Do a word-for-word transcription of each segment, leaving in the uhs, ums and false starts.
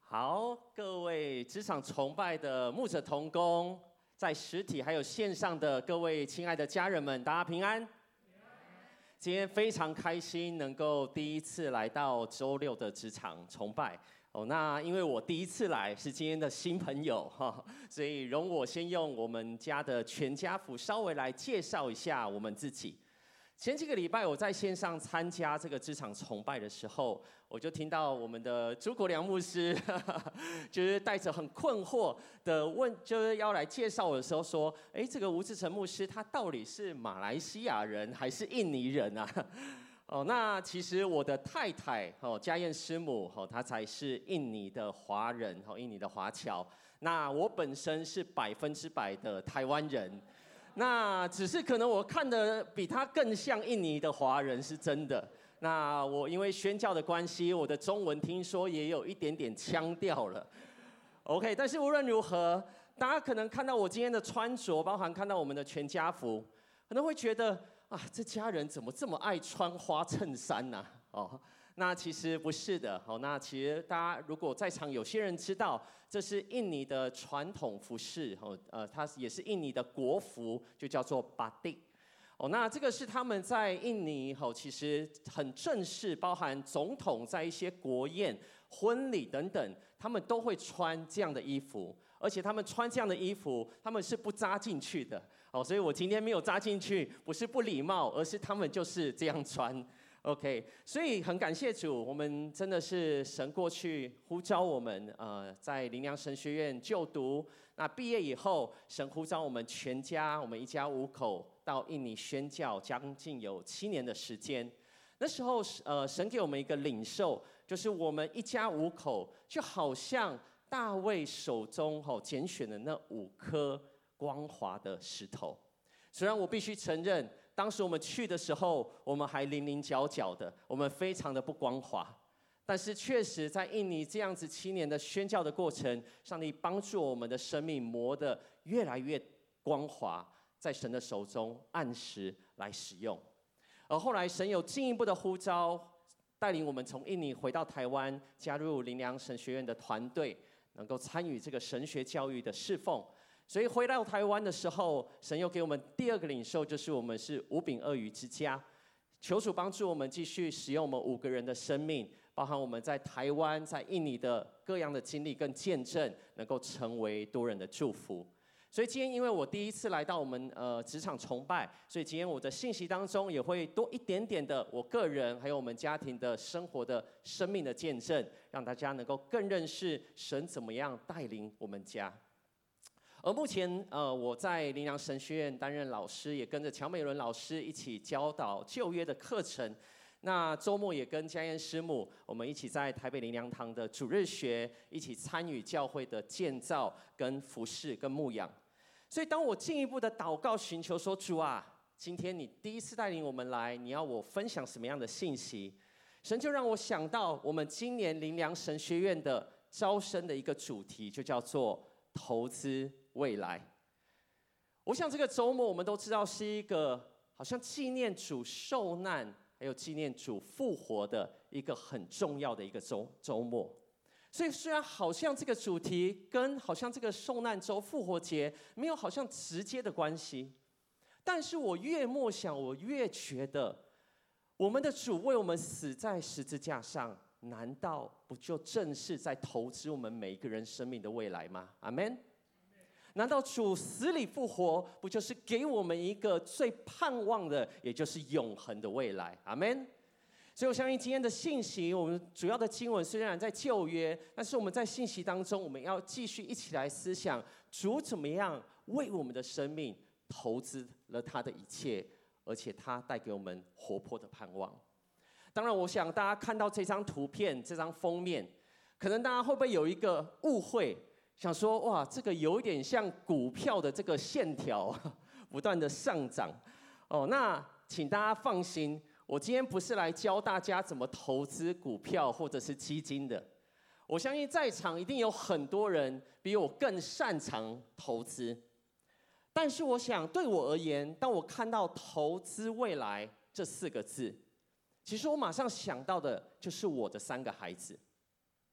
好，各位职场崇拜的牧者同工，在实体还有线上的各位亲爱的家人们，大家平安。今天非常开心，能够第一次来到周六的职场崇拜。哦，那因为我第一次来是今天的新朋友哈，所以容我先用我们家的全家福稍微来介绍一下我们自己。前几个礼拜我在线上参加这个职场崇拜的时候，我就听到我们的朱国良牧师，就是带着很困惑的问，就是要来介绍我的时候说：“哎，这个吴志成牧师他到底是马来西亚人还是印尼人啊？”哦，那其实我的太太哦，家燕师母哦，她才是印尼的华人哦，印尼的华侨。那我本身是百分之百的台湾人。那只是可能我看的比他更像印尼的华人是真的。那我因为宣教的关系，我的中文听说也有一点点腔调了。OK， 但是无论如何，大家可能看到我今天的穿着，包含看到我们的全家福，可能会觉得啊，这家人怎么这么爱穿花衬衫呢、啊？哦。那其实不是的，好，那其实大家如果在场有些人知道，这是印尼的传统服饰，哦，呃，它也是印尼的国服，就叫做巴蒂。哦，那这个是他们在印尼，哦，其实很正式，包含总统在一些国宴、婚礼等等，他们都会穿这样的衣服，而且他们穿这样的衣服，他们是不扎进去的。哦，所以我今天没有扎进去，不是不礼貌，而是他们就是这样穿。OK， 所以很感谢主，我们真的是神过去呼召我们，呃，在灵粮神学院就读。那毕业以后，神呼召我们全家，我们一家五口到印尼宣教，将近有七年的时间。那时候，呃，神给我们一个领受，就是我们一家五口就好像大卫手中吼拣选的那五颗光滑的石头。虽然我必须承认，当时我们去的时候，我们还零零角角的，我们非常的不光滑。但是确实在印尼这样子七年的宣教的过程，上帝帮助我们的生命磨得越来越光滑，在神的手中按时来使用。而后来神有进一步的呼召，带领我们从印尼回到台湾，加入灵粮神学院的团队，能够参与这个神学教育的侍奉。所以回到台湾的时候，神又给我们第二个领受，就是我们是五饼二鱼之家。求主帮助我们继续使用我们五个人的生命，包含我们在台湾、在印尼的各样的经历跟见证，能够成为多人的祝福。所以今天因为我第一次来到我们呃职场崇拜，所以今天我的信息当中也会多一点点的我个人还有我们家庭的生活的生命的见证，让大家能够更认识神怎么样带领我们家。而目前，呃，我在灵粮神学院担任老师，也跟着乔美伦老师一起教导旧约的课程。那周末也跟嘉燕师母，我们一起在台北灵粮堂的主日学，一起参与教会的建造、跟服侍、跟牧养。所以，当我进一步的祷告寻求说：“主啊，今天你第一次带领我们来，你要我分享什么样的信息？”神就让我想到，我们今年灵粮神学院的招生的一个主题，就叫做投资未来。我想这个周末我们都知道是一个好像纪念主受难，还有纪念主复活的一个很重要的一个周周末。所以虽然好像这个主题跟好像这个受难周复活节没有好像直接的关系，但是我越默想，我越觉得我们的主为我们死在十字架上，难道不就正是在投资我们每一个人生命的未来吗？阿们。难道主死里复活，不就是给我们一个最盼望的，也就是永恒的未来？阿们。所以我相信今天的信息，我们主要的经文虽然在旧约，但是我们在信息当中，我们要继续一起来思想主怎么样为我们的生命投资了他的一切，而且他带给我们活泼的盼望。当然，我想大家看到这张图片、这张封面，可能大家会不会有一个误会？想说哇，这个有一点像股票的这个线条不断的上涨哦。那请大家放心，我今天不是来教大家怎么投资股票或者是基金的。我相信在场一定有很多人比我更擅长投资，但是我想对我而言，当我看到投资未来这四个字，其实我马上想到的就是我的三个孩子。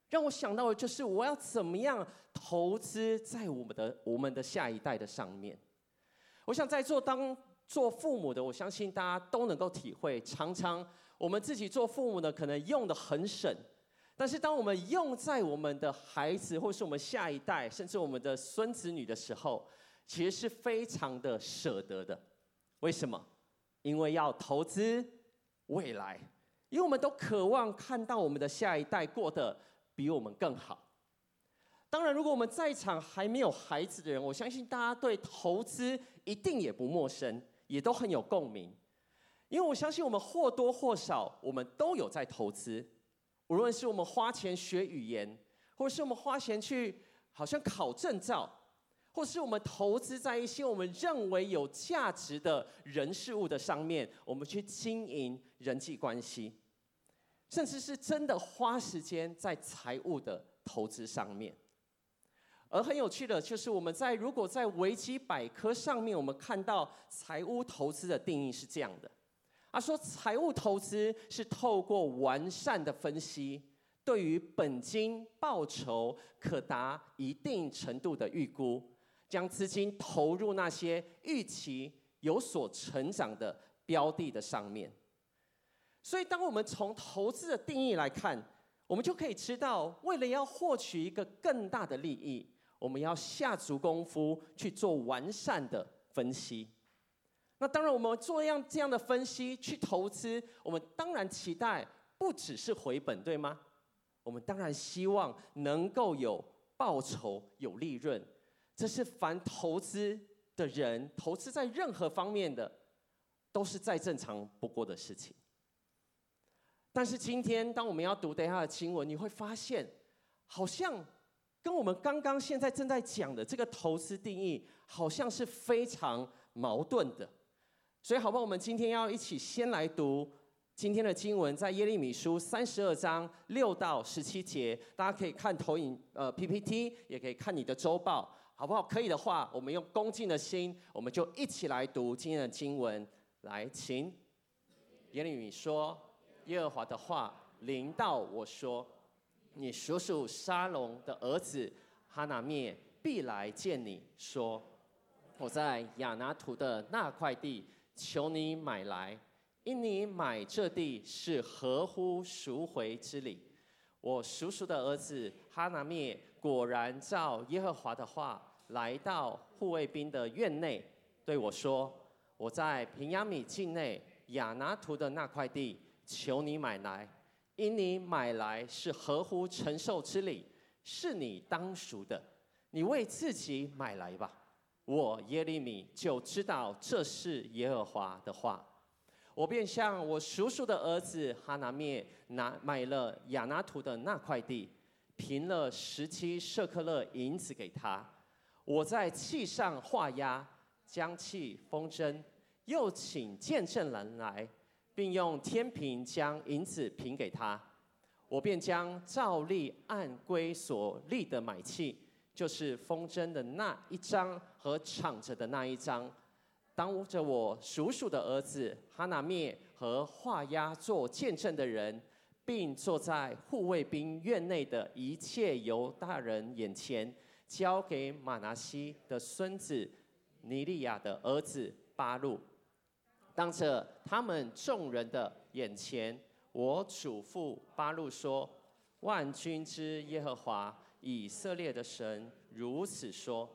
让我想到的就是我要怎么样投资在我们的我们的下一代的上面。我想在座当做父母的，我相信大家都能够体会，常常我们自己做父母的可能用的很省，但是当我们用在我们的孩子或是我们下一代，甚至我们的孙子女的时候，其实是非常的舍得的。为什么？因为要投资未来，因为我们都渴望看到我们的下一代过得比我们更好。当然，如果我们在场还没有孩子的人，我相信大家对投资一定也不陌生，也都很有共鸣。因为我相信我们或多或少，我们都有在投资。无论是我们花钱学语言，或者是我们花钱去好像考证照，或是我们投资在一些我们认为有价值的人事物的上面，我们去经营人际关系，甚至是真的花时间在财务的投资上面。而很有趣的就是，我们在如果在维基百科上面，我们看到财务投资的定义是这样的。他说，财务投资是透过完善的分析，对于本金报酬可达一定程度的预估，将资金投入那些预期有所成长的标的的上面。所以，当我们从投资的定义来看，我们就可以知道，为了要获取一个更大的利益，我们要下足功夫去做完善的分析。那当然，我们做样这样的分析去投资，我们当然期待不只是回本，对吗？我们当然希望能够有报酬、有利润，这是凡投资的人，投资在任何方面的，都是再正常不过的事情。但是今天，当我们要读等一下的经文，你会发现，好像跟我们刚刚现在正在讲的这个投资定义，好像是非常矛盾的。所以，好不好？我们今天要一起先来读今天的经文，在耶利米书三十二章六到十七节。大家可以看投影呃 P P T， 也可以看你的周报，好不好？可以的话，我们用恭敬的心，我们就一起来读今天的经文。来，请耶利米说：“耶和华的话临到我说，你叔叔沙龙的儿子哈拿灭必来见你，说：我在亚拿图的那块地。求你买来，因你买这地是合乎赎回之理。我叔叔的儿子哈拿灭果然照耶和华的话，来到护卫兵的院内，对我说：我在平亚米境内亚拿图的那块地，求你买来，因你买来是合乎承受之理，是你当赎的，你为自己买来吧。我耶利米就知道这是耶和华的话，我便向我叔叔的儿子哈拿灭拿买了亚拿图的那块地，平了十七舍克勒银子给他。我在器上画押，将器封真，又请见证人来，并用天平将银子平给他。我便将照例按规所立的买契，就是封真的那一张和敞着的那一张，当着我叔叔的儿子哈拿灭和画押做见证的人，并坐在护卫兵院内的一切犹大人眼前，交给马拿西的孙子尼利亚的儿子巴录。当着他们众人的眼前，我嘱咐巴录说：万军之耶和华以色列的神如此说，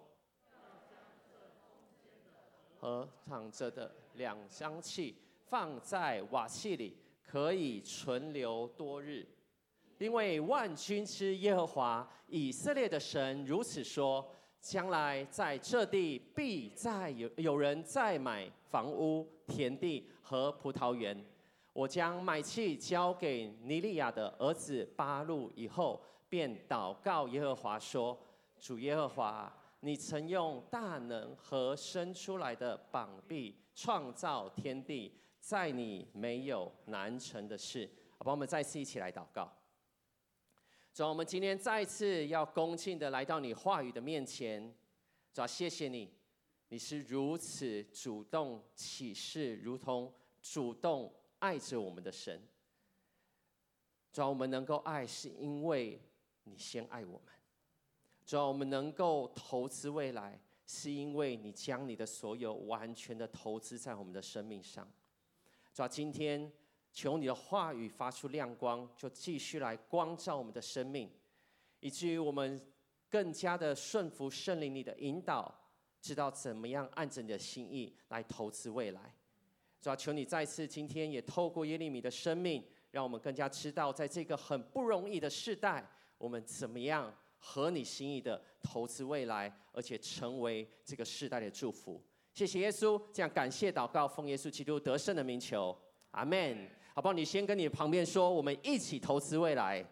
和躺着的两张器放在瓦器里，可以存留多日。因为万军之耶和华以色列的神如此说，将来在这地必再有有人再买房屋、田地和葡萄园。我将买契交给尼利亚的儿子巴录以后，便祷告耶和华说：主耶和华，你曾用大能和伸出来的膀臂创造天地，在你没有难成的事。好吧，我们再次一起来祷告。主啊，我们今天再次要恭敬的来到你话语的面前。主啊，谢谢你，你是如此主动启示，如同主动爱着我们的神。主啊，我们能够爱，是因为你先爱我们。主啊，我们能够投资未来，是因为你将你的所有完全的投资在我们的生命上。主啊，今天求你的话语发出亮光，就继续来光照我们的生命，以至于我们更加的顺服圣灵你的引导，知道怎么样按着你的心意来投资未来。主啊，求你再次今天也透过耶利米的生命，让我们更加知道，在这个很不容易的世代，我们怎么样合你心意的投资未来，而且成为这个世代的祝福。谢谢耶稣，这样感谢祷告，奉耶稣基督得胜的名求，阿们。好不好？你先跟你旁边说，我们一起投资未来，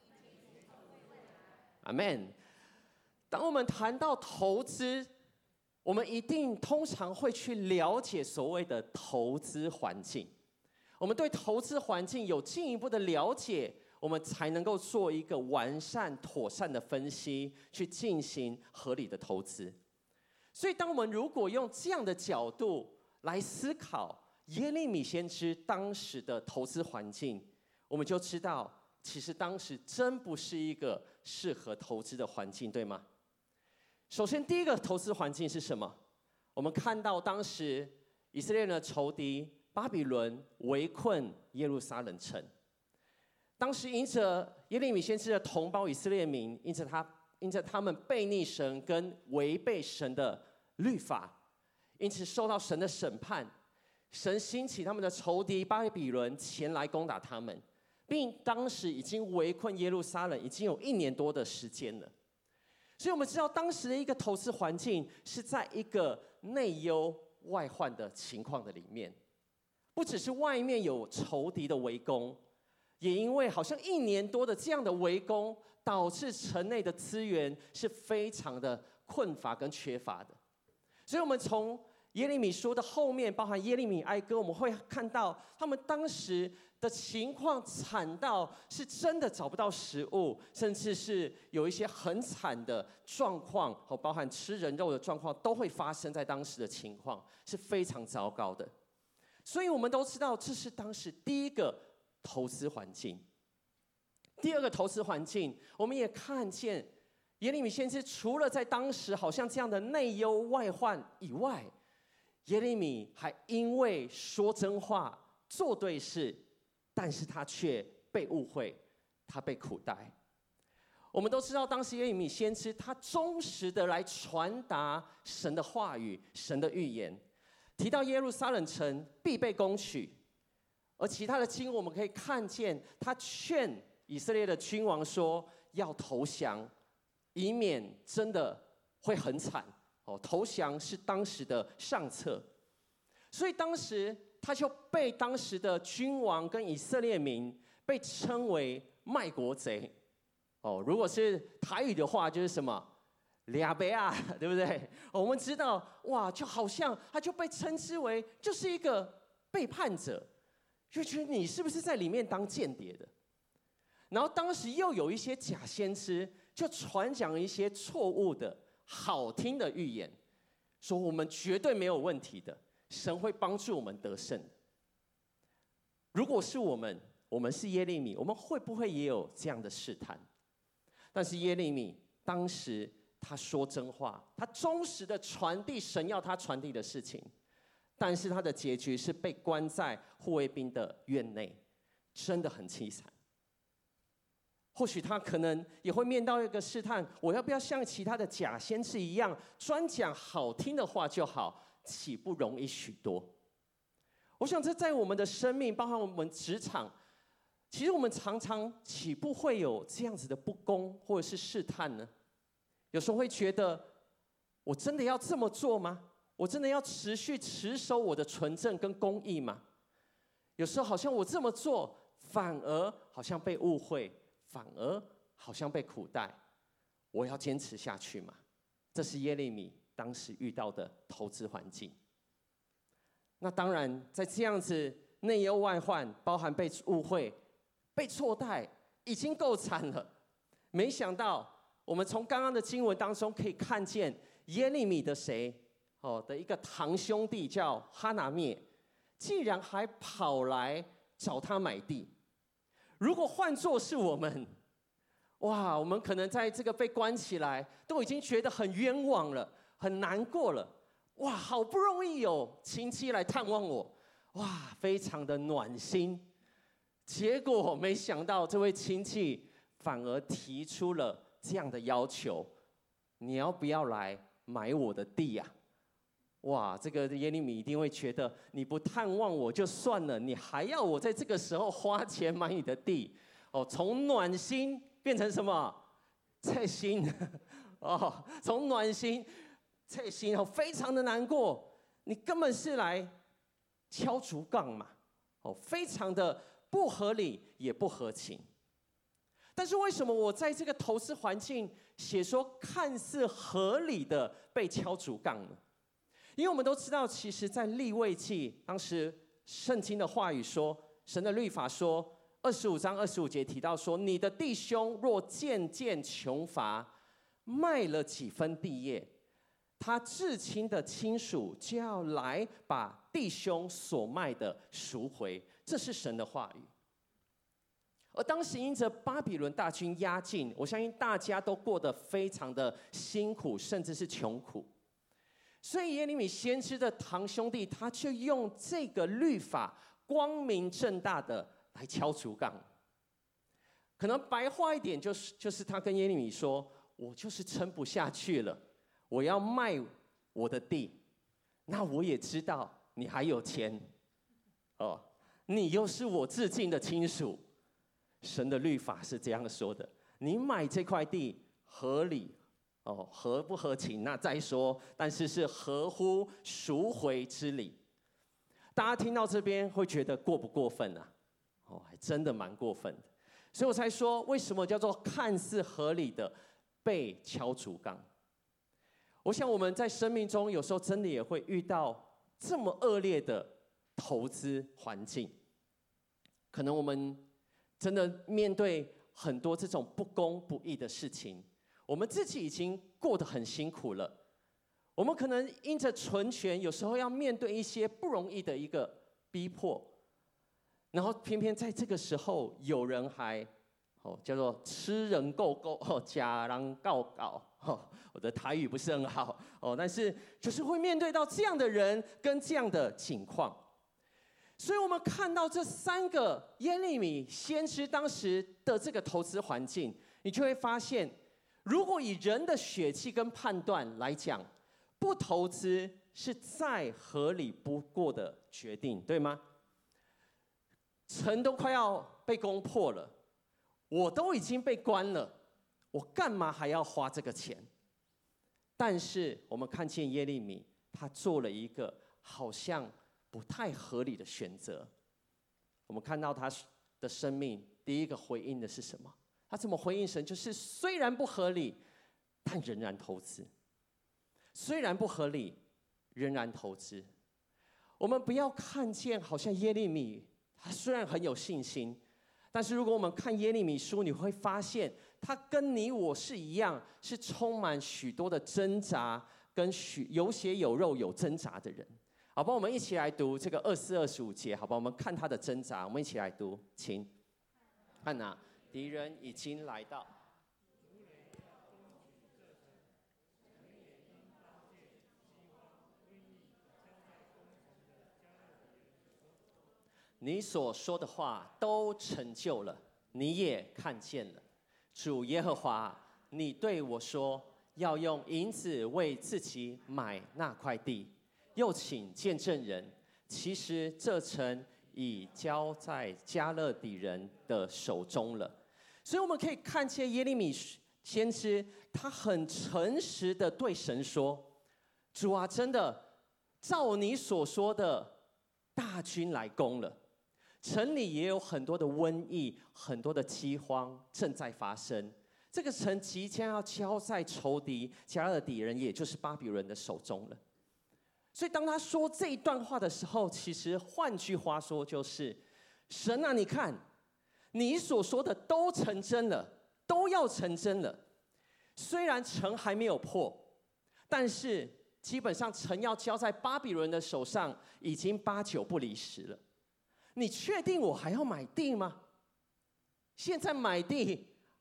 阿们。当我们谈到投资，我们一定通常会去了解所谓的投资环境。我们对投资环境有进一步的了解，我们才能够做一个完善妥善的分析，去进行合理的投资。所以当我们如果用这样的角度来思考耶利米先知当时的投资环境，我们就知道其实当时真不是一个适合投资的环境，对吗？首先第一个投资环境是什么？我们看到当时以色列人的仇敌巴比伦围困耶路撒冷城，当时因着耶利米先知的同胞以色列民，因着他因着他们悖逆神跟违背神的律法，因此受到神的审判。神兴起他们的仇敌巴比伦前来攻打他们，并当时已经围困耶路撒冷已经有一年多的时间了。所以我们知道当时的一个投资环境是在一个内忧外患的情况的里面，不只是外面有仇敌的围攻，也因为好像一年多的这样的围攻，导致城内的资源是非常的困乏跟缺乏的。所以我们从耶利米书的后面，包含耶利米哀歌，我们会看到他们当时的情况惨到是真的找不到食物，甚至是有一些很惨的状况，包含吃人肉的状况都会发生在当时的情况，是非常糟糕的。所以我们都知道，这是当时第一个投资环境。第二个投资环境，我们也看见耶利米先知除了在当时好像这样的内忧外患以外，耶利米还因为说真话、做对事，但是他却被误会，他被苦待。我们都知道，当时耶利米先知他忠实的来传达神的话语、神的预言，提到耶路撒冷城必被攻取，而其他的经文我们可以看见，他劝以色列的君王说要投降，以免真的会很惨。哦，投降是当时的上策，所以当时他就被当时的君王跟以色列民被称为卖国贼。哦，如果是台语的话，就是什么俩白啊，对不对？我们知道，哇，就好像他就被称之为就是一个背叛者，就觉得你是不是在里面当间谍的？然后当时又有一些假先知，就传讲一些错误的、好听的预言，说我们绝对没有问题的，神会帮助我们得胜。如果是我们，我们是耶利米，我们会不会也有这样的试探？但是耶利米当时他说真话，他忠实的传递神要他传递的事情，但是他的结局是被关在护卫兵的院内，真的很凄惨。或许他可能也会面到一个试探，我要不要像其他的假先知一样，专讲好听的话就好，岂不容易许多？我想这在我们的生命，包含我们职场，其实我们常常岂不会有这样子的不公或者是试探呢？有时候会觉得，我真的要这么做吗？我真的要持续持守我的纯正跟公义吗？有时候好像我这么做，反而好像被误会，反而好像被苦待，我要坚持下去吗？这是耶利米当时遇到的投资环境。那当然，在这样子内忧外患，包含被误会、被错待，已经够惨了。没想到，我们从刚刚的经文当中可以看见，耶利米的谁哦的一个堂兄弟叫哈拿灭，竟然还跑来找他买地。如果换作是我们， 哇，我们可能在这个被关起来，都已经觉得很冤枉了，很难过了。哇，好不容易有亲戚来探望我，哇，非常的暖心。结果没想到这位亲戚反而提出了这样的要求：你要不要来买我的地呀、啊？哇，这个耶利米一定会觉得，你不探望我就算了，你还要我在这个时候花钱买你的地？哦，从暖心变成什么？刺心哦，从暖心刺心哦，非常的难过。你根本是来敲竹杠嘛，哦，非常的不合理也不合情。但是为什么我在这个投资环境写说看似合理的被敲竹杠呢？因为我们都知道，其实在利未记当时圣经的话语说，神的律法说，二十五章二十五节提到说，你的弟兄若渐渐穷乏，卖了几分地业，他至亲的亲属就要来把弟兄所卖的赎回，这是神的话语。而当时因着巴比伦大军压境，我相信大家都过得非常的辛苦，甚至是穷苦。所以耶利米先知的堂兄弟，他就用这个律法光明正大的来敲竹杠。可能白话一点，就是就是他跟耶利米说：“我就是撑不下去了，我要卖我的地。那我也知道你还有钱，哦，你又是我至近的亲属。神的律法是这样说的：你买这块地合理，哦，合不合情那再说，但是是合乎赎回之理。”大家听到这边会觉得过不过分啊？哦，还真的蛮过分的。所以我才说，为什么叫做看似合理的被敲竹杠？我想我们在生命中有时候真的也会遇到这么恶劣的投资环境，可能我们真的面对很多这种不公不义的事情，我们自己已经过得很辛苦了。我们可能因着存钱，有时候要面对一些不容易的一个逼迫，然后偏偏在这个时候，有人还哦叫做吃人够够哦，假人告告哦，我的台语不是很好哦，但是就是会面对到这样的人跟这样的情况。所以我们看到这三个耶利米先知当时的这个投资环境，你就会发现，如果以人的血气跟判断来讲，不投资是再合理不过的决定，对吗？城都快要被攻破了，我都已经被关了，我干嘛还要花这个钱？但是我们看见耶利米，他做了一个好像不太合理的选择。我们看到他的生命，第一个回应的是什么？他怎么回应神？就是虽然不合理，但仍然投资。虽然不合理，仍然投资。我们不要看见好像耶利米，他虽然很有信心，但是如果我们看耶利米书，你会发现他跟你我是一样，是充满许多的挣扎，跟许有血有肉有挣扎的人。好吧，我们一起来读这个二四二十五节，好吧，我们看他的挣扎，我们一起来读，请看哪，敌人已经来到。你所说的话都成就了，你也看见了。主耶和华，你对我说，要用银子为自己买那块地，又请见证人，其实这城已交在加勒底人的手中了。所以我们可以看见耶利米先知，他很诚实的对神说：主啊，真的照你所说的，大军来攻了。城里也有很多的瘟疫，很多的饥荒正在发生。这个城即将要交在仇敌加勒底人，也就是巴比伦的手中了。所以当他说这一段话的时候，其实换句话说就是：神啊，你看，你所说的都成真了，都要成真了。虽然城还没有破，但是基本上城要交在巴比伦的手上，已经八九不离十了。你确定我还要买地吗？现在买地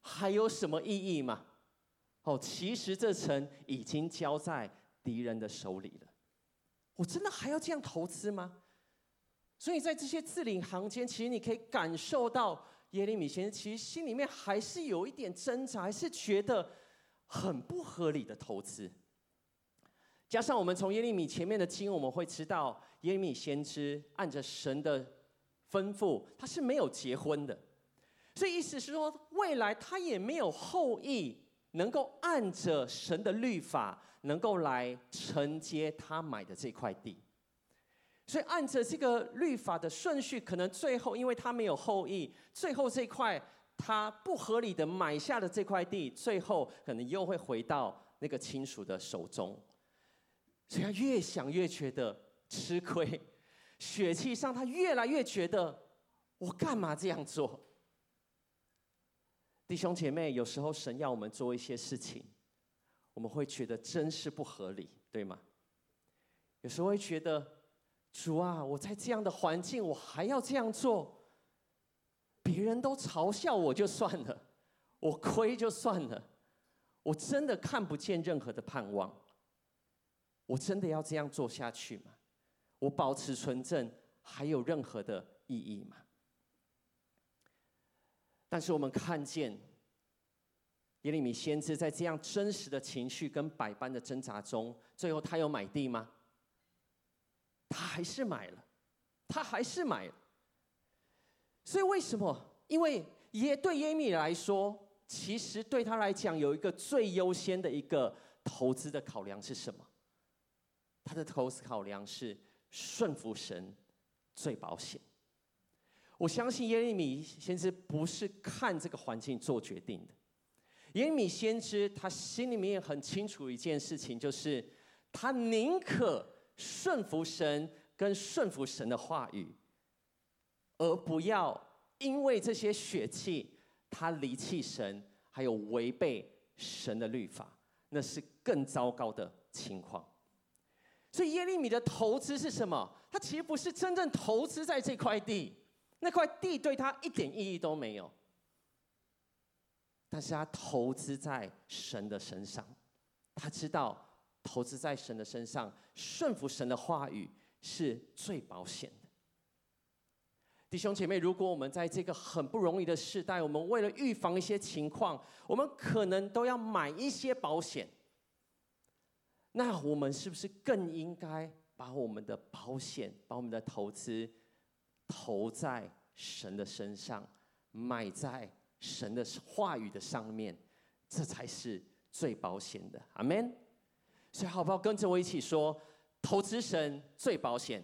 还有什么意义吗？哦，其实这城已经交在敌人的手里了。我真的还要这样投资吗？所以在这些字里行间，其实你可以感受到耶利米先生其实心里面还是有一点挣扎，还是觉得很不合理的投资。加上我们从耶利米前面的经，我们会知道耶利米先知按着神的吩咐，他是没有结婚的，所以意思是说，未来他也没有后裔能够按着神的律法，能够来承接他买的这块地。所以按着这个律法的顺序，可能最后因为他没有后裔，最后这块他不合理的买下的这块地，最后可能又会回到那个亲属的手中。所以他越想越觉得吃亏，血气上他越来越觉得我干嘛这样做？弟兄姐妹，有时候神要我们做一些事情，我们会觉得真是不合理，对吗？有时候会觉得，主啊，我在这样的环境，我还要这样做，别人都嘲笑我就算了，我亏就算了，我真的看不见任何的盼望。我真的要这样做下去吗？我保持纯正还有任何的意义吗？但是我们看见耶利米先知在这样真实的情绪跟百般的挣扎中，最后他有买地吗？他还是买了，他还是买了。所以为什么？因为耶对耶利米来说，其实对他来讲有一个最优先的一个投资的考量是什么？他的投资考量是顺服神最保险。我相信耶利米先知不是看这个环境做决定的。耶利米先知他心里面很清楚一件事情，就是他宁可顺服神跟顺服神的话语，而不要因为这些血气他离弃神，还有违背神的律法，那是更糟糕的情况。所以耶利米的投资是什么？他其实不是真正投资在这块地，那块地对他一点意义都没有。但是他投资在神的身上，他知道投资在神的身上，顺服神的话语是最保险的。弟兄姐妹，如果我们在这个很不容易的时代，我们为了预防一些情况，我们可能都要买一些保险。那我们是不是更应该把我们的保险、把我们的投资投在神的身上，买在神的话语的上面？这才是最保险的。阿们。所以好不好跟着我一起说，投资神最保险。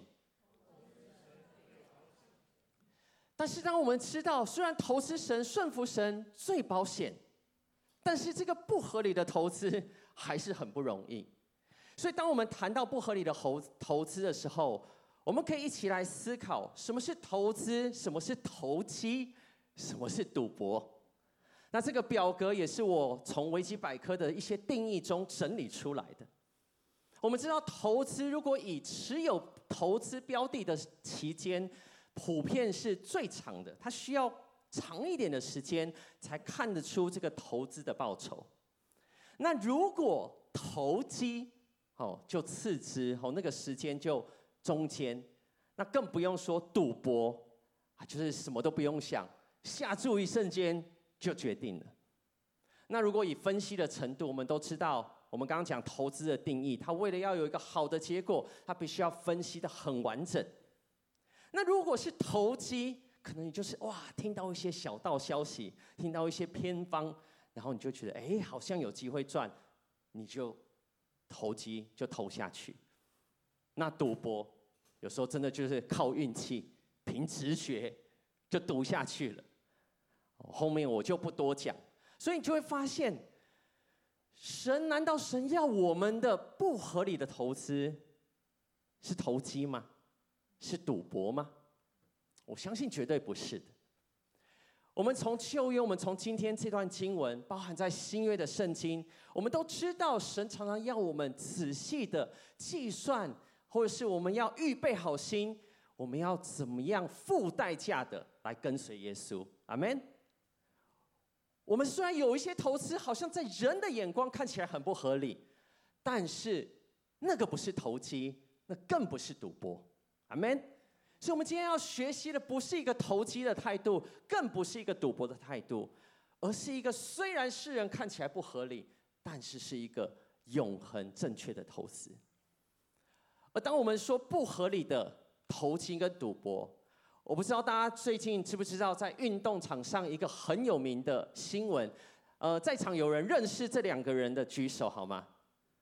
但是当我们知道，虽然投资神、顺服神最保险，但是这个不合理的投资还是很不容易。所以当我们谈到不合理的投投资的时候，我们可以一起来思考，什么是投资，什么是投机，什么是赌博。那这个表格也是我从维基百科的一些定义中整理出来的。我们知道，投资如果以持有投资标的的期间，普遍是最长的，它需要长一点的时间才看得出这个投资的报酬。那如果投机，哦，就次之，哦，那个时间就中间，那更不用说赌博，啊，就是什么都不用想，下注一瞬间就决定了。那如果以分析的程度，我们都知道，我们刚刚讲投资的定义，它为了要有一个好的结果，它必须要分析的很完整。那如果是投机，可能你就是哇，听到一些小道消息，听到一些偏方，然后你就觉得，哎，好像有机会赚，你就投机就投下去。那赌博有时候真的就是靠运气，凭直觉就赌下去了。后面我就不多讲。所以你就会发现，神难道神要我们的不合理的投资是投机吗？是赌博吗？我相信绝对不是的。我们从旧约，我们从今天这段经文，包含在新约的圣经，我们都知道神常常要我们仔细的计算，或者是我们要预备好心，我们要怎么样付代价的来跟随耶稣。阿们。 我们虽然有一些投资，好像在人的眼光看起来很不合理，但是那个不是投机，那更不是赌博。阿们。所以，我们今天要学习的不是一个投机的态度，更不是一个赌博的态度，而是一个虽然世人看起来不合理，但是是一个永恒正确的投资。而当我们说不合理的投机跟赌博，我不知道大家最近知不知道，在运动场上一个很有名的新闻，呃，在场有人认识这两个人的举手好吗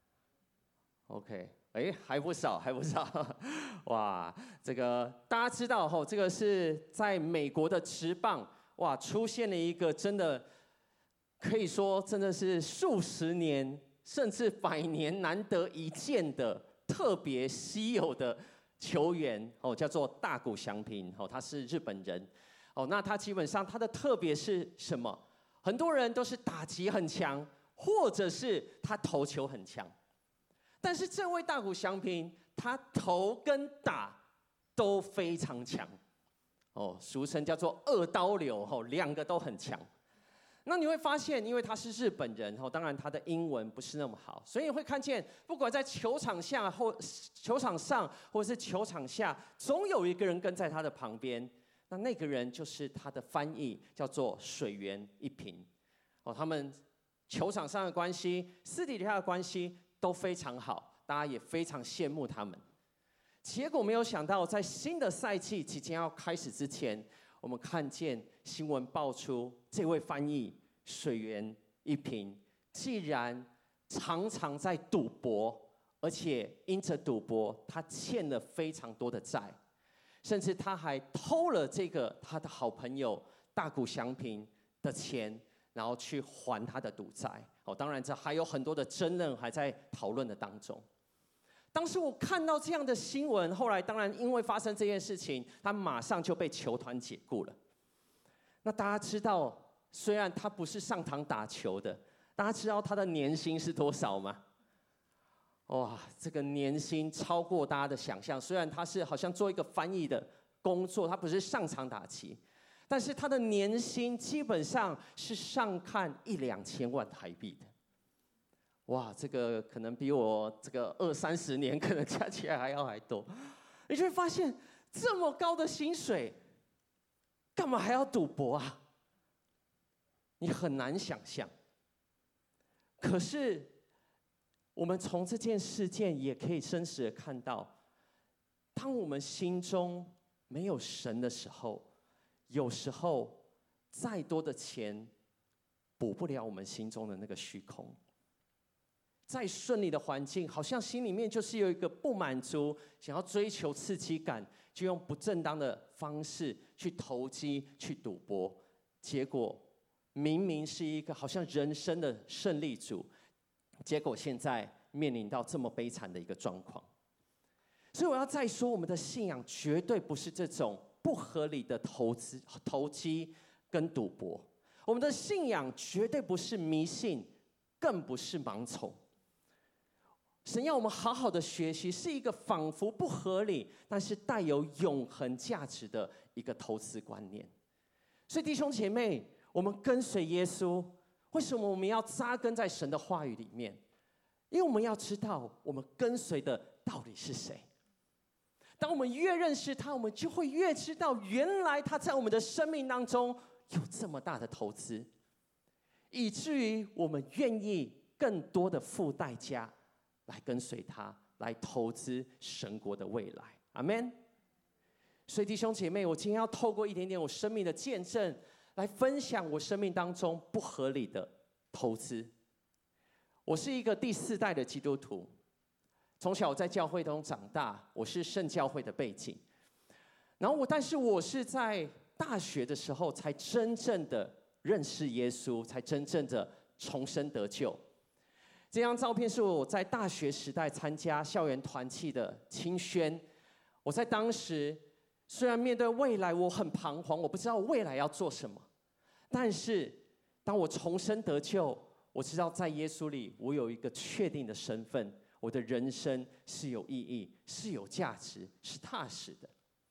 ？OK， 哎，还不少，还不少，哇，这个大家知道吼，这个是在美国的职棒，哇，出现了一个真的可以说真的是数十年甚至百年难得一见的特别稀有的球员哦，叫做大谷翔平哦，他是日本人哦。那他基本上他的特别是什么？很多人都是打击很强，或者是他投球很强。但是这位大谷翔平，他投跟打都非常强哦，俗称叫做二刀流哦，两个都很强。那你会发现，因为他是日本人哦，当然他的英文不是那么好，所以你会看见，不管在球场下或球场上，或者是球场下，总有一个人跟在他的旁边。那那个人就是他的翻译，叫做水原一平。哦，他们球场上的关系、私底下的关系都非常好，大家也非常羡慕他们。结果没有想到，在新的赛季即将要开始之前，我们看见新闻爆出，这位翻译水原一平，既然常常在赌博，而且因着赌博，他欠了非常多的债，甚至他还偷了这个他的好朋友大谷翔平的钱，然后去还他的赌债。哦，当然这还有很多的争论还在讨论的当中。当时我看到这样的新闻，后来当然因为发生这件事情，他马上就被球团解雇了。那大家知道，虽然他不是上场打球的，大家知道他的年薪是多少吗？哇，这个年薪超过大家的想象。虽然他是好像做一个翻译的工作，他不是上场打击，但是他的年薪基本上是上看一两千万台币的。哇，这个可能比我这个二三十年可能加起来还要还多。你就会发现，这么高的薪水，干嘛还要赌博啊？你很难想象。可是，我们从这件事件也可以真实的看到，当我们心中没有神的时候，有时候再多的钱补不了我们心中的那个虚空。再顺利的环境，好像心里面就是有一个不满足，想要追求刺激感，就用不正当的方式去投机、去赌博，结果明明是一个好像人生的胜利组，结果现在面临到这么悲惨的一个状况。所以我要再说，我们的信仰绝对不是这种不合理的投资、投机跟赌博，我们的信仰绝对不是迷信，更不是盲从。神要我们好好的学习，是一个仿佛不合理，但是带有永恒价值的一个投资观念。所以弟兄姐妹，我们跟随耶稣，为什么我们要扎根在神的话语里面？因为我们要知道，我们跟随的到底是谁。当我们越认识他，我们就会越知道，原来他在我们的生命当中有这么大的投资，以至于我们愿意更多的付代价来跟随他，来投资神国的未来。阿们。所以弟兄姐妹，我今天要透过一点点我生命的见证，来分享我生命当中不合理的投资。我是一个第四代的基督徒，从小在教会中长大，我是圣教会的背景。然后我，但是我是在大学的时候才真正的认识耶稣，才真正的重生得救。这张照片是我在大学时代参加校园团契的青宣。我在当时虽然面对未来我很彷徨，我不知道未来要做什么，但是当我重生得救，我知道在耶稣里我有一个确定的身份，我的人生是有意义、是有价值、是踏实的。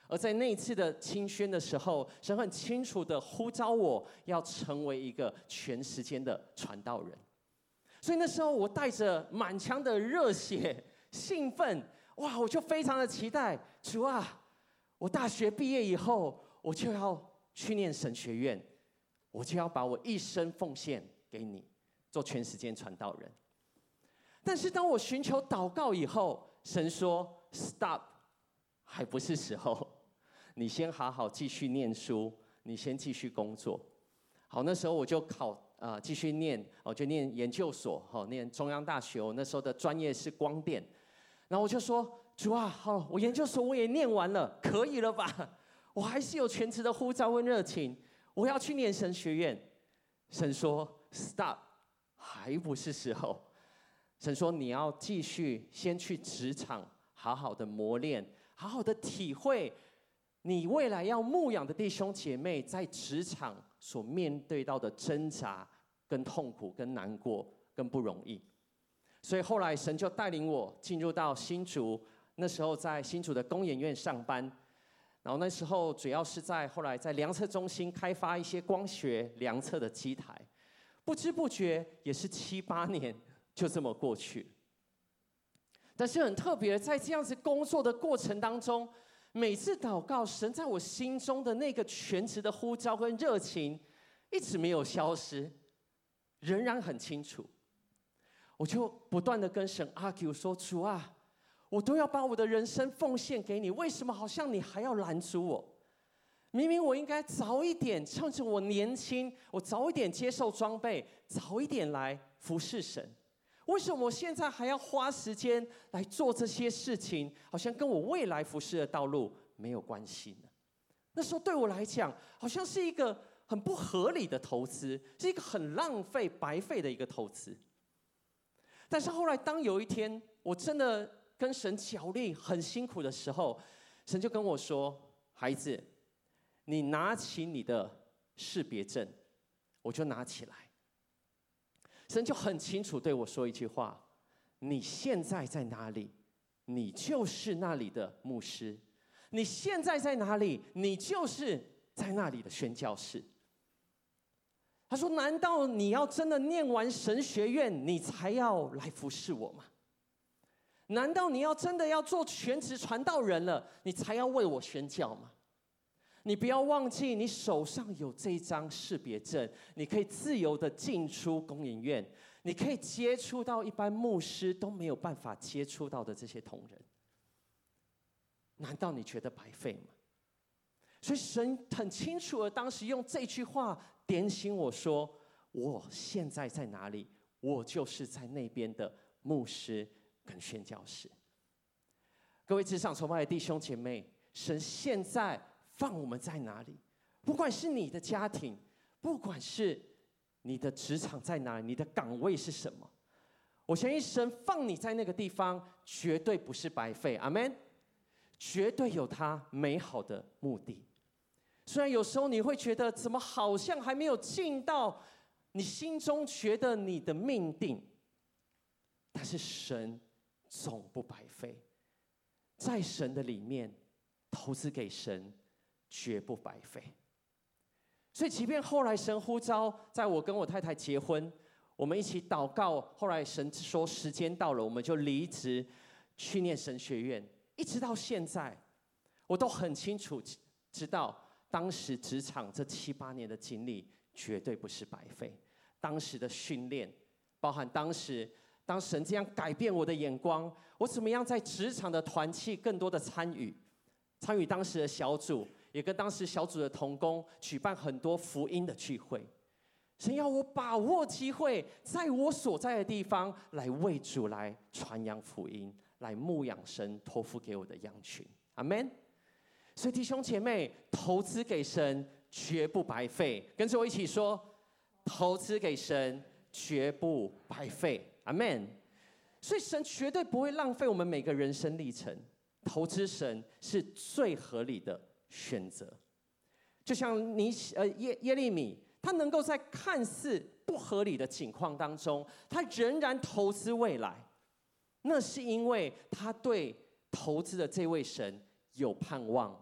而在那一次的清宣的时候，神很清楚的呼召我要成为一个全时间的传道人。所以那时候我带着满腔的热血、兴奋，哇，我就非常的期待，主啊，我大学毕业以后，我就要去念神学院，我就要把我一生奉献给你，做全时间传道人。但是当我寻求祷告以后，神说 ：“Stop， 还不是时候。你先好好继续念书，你先继续工作。”好，那时候我就考啊、呃，继续念，我就念研究所，好，念中央大学。我那时候的专业是光电，然后我就说：“主啊，好，我研究所我也念完了，可以了吧？我还是有全职的呼召跟热情，我要去念神学院。”神说 ：“Stop， 还不是时候。”神说：“你要继续先去职场，好好的磨练，好好的体会你未来要牧养的弟兄姐妹在职场所面对到的挣扎、跟痛苦、跟难过、跟不容易。”所以后来神就带领我进入到新竹，那时候在新竹的工研院上班，然后那时候主要是在后来在量测中心开发一些光学量测的机台，不知不觉也是七八年。就这么过去。但是很特别，在这样子工作的过程当中，每次祷告，神在我心中的那个全职的呼召跟热情，一直没有消失，仍然很清楚。我就不断的跟神 argue 说：“主啊，我都要把我的人生奉献给你，为什么好像你还要拦阻我？明明我应该早一点，趁着我年轻，我早一点接受装备，早一点来服侍神。为什么我现在还要花时间来做这些事情？好像跟我未来服侍的道路没有关系呢？”那时候对我来讲，好像是一个很不合理的投资，是一个很浪费、白费的一个投资。但是后来，当有一天我真的跟神角力很辛苦的时候，神就跟我说：“孩子，你拿起你的识别证。”我就拿起来。神就很清楚对我说一句话：“你现在在哪里，你就是那里的牧师；你现在在哪里，你就是在那里的宣教士。”他说：“难道你要真的念完神学院，你才要来服侍我吗？难道你要真的要做全职传道人了，你才要为我宣教吗？你不要忘记，你手上有这一张识别证，你可以自由的进出工研院，你可以接触到一般牧师都没有办法接触到的这些同仁。难道你觉得白费吗？”所以神很清楚的当时用这句话点醒我说：“我现在在哪里，我就是在那边的牧师跟宣教士。”各位职场崇拜的弟兄姐妹，神现在放我们在哪里？不管是你的家庭，不管是你的职场在哪里，你的岗位是什么，我相信神放你在那个地方，绝对不是白费。阿们，绝对有他美好的目的。虽然有时候你会觉得，怎么好像还没有进到你心中觉得你的命定，但是神总不白费，在神的里面投资给神，绝不白费。所以即便后来神呼召，在我跟我太太结婚，我们一起祷告，后来神说时间到了，我们就离职去念神学院。一直到现在，我都很清楚知道，当时职场这七八年的经历绝对不是白费。当时的训练，包含当时当神这样改变我的眼光，我怎么样在职场的团契更多的参与，参与当时的小组，也跟当时小组的同工举办很多福音的聚会。神要我把握机会，在我所在的地方来为主来传扬福音，来牧养神托付给我的羊群。阿们。所以弟兄姐妹，投资给神绝不白费。跟着我一起说：投资给神绝不白费。阿们。所以神绝对不会浪费我们每个人生历程，投资神是最合理的选择。就像尼呃耶耶利米，他能够在看似不合理的情况当中，他仍然投资未来，那是因为他对投资的这位神有盼望、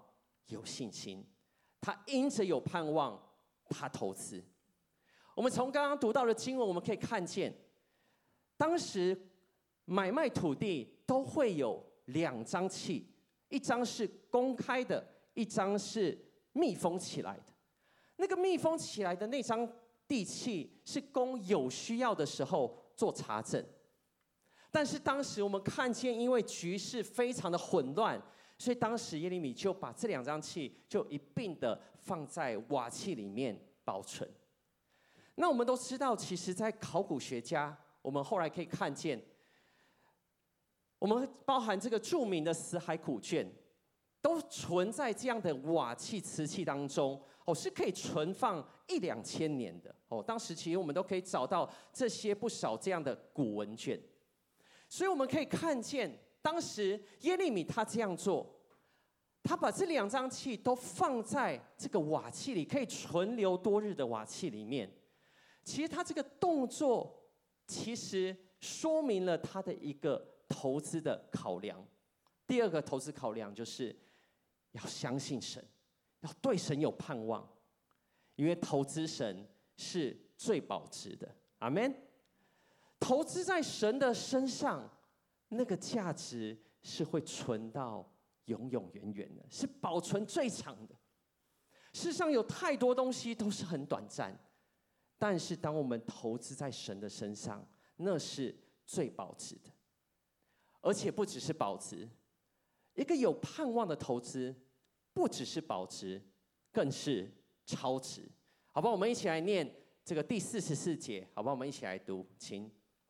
有信心，他因着有盼望，他投资。我们从刚刚读到的经文，我们可以看见，当时买卖土地都会有两张契，一张是公开的，一张是密封起来的。那个密封起来的那张地契是供有需要的时候做查证。但是当时我们看见，因为局势非常的混乱，所以当时耶利米就把这两张契就一并的放在瓦器里面保存。那我们都知道，其实在考古学家，我们后来可以看见，我们包含这个著名的死海古卷，都存在这样的瓦器瓷器当中，哦，是可以存放一两千年的哦。当时其实我们都可以找到这些不少这样的古文卷，所以我们可以看见，当时耶利米他这样做，他把这两张契都放在这个瓦器里，可以存留多日的瓦器里面。其实他这个动作，其实说明了他的一个投资的考量。第二个投资考量就是要相信神，要对神有盼望，因为投资神是最保值的。阿们。投资在神的身上，那个价值是会存到永永远远的，是保存最长的。世上有太多东西都是很短暂，但是当我们投资在神的身上，那是最保值的。而且不只是保值，一个有盼望的投资，不只是保值，更是超值。好不好？我们一起来念这个第四十四节，好不好？我们一起来读，请。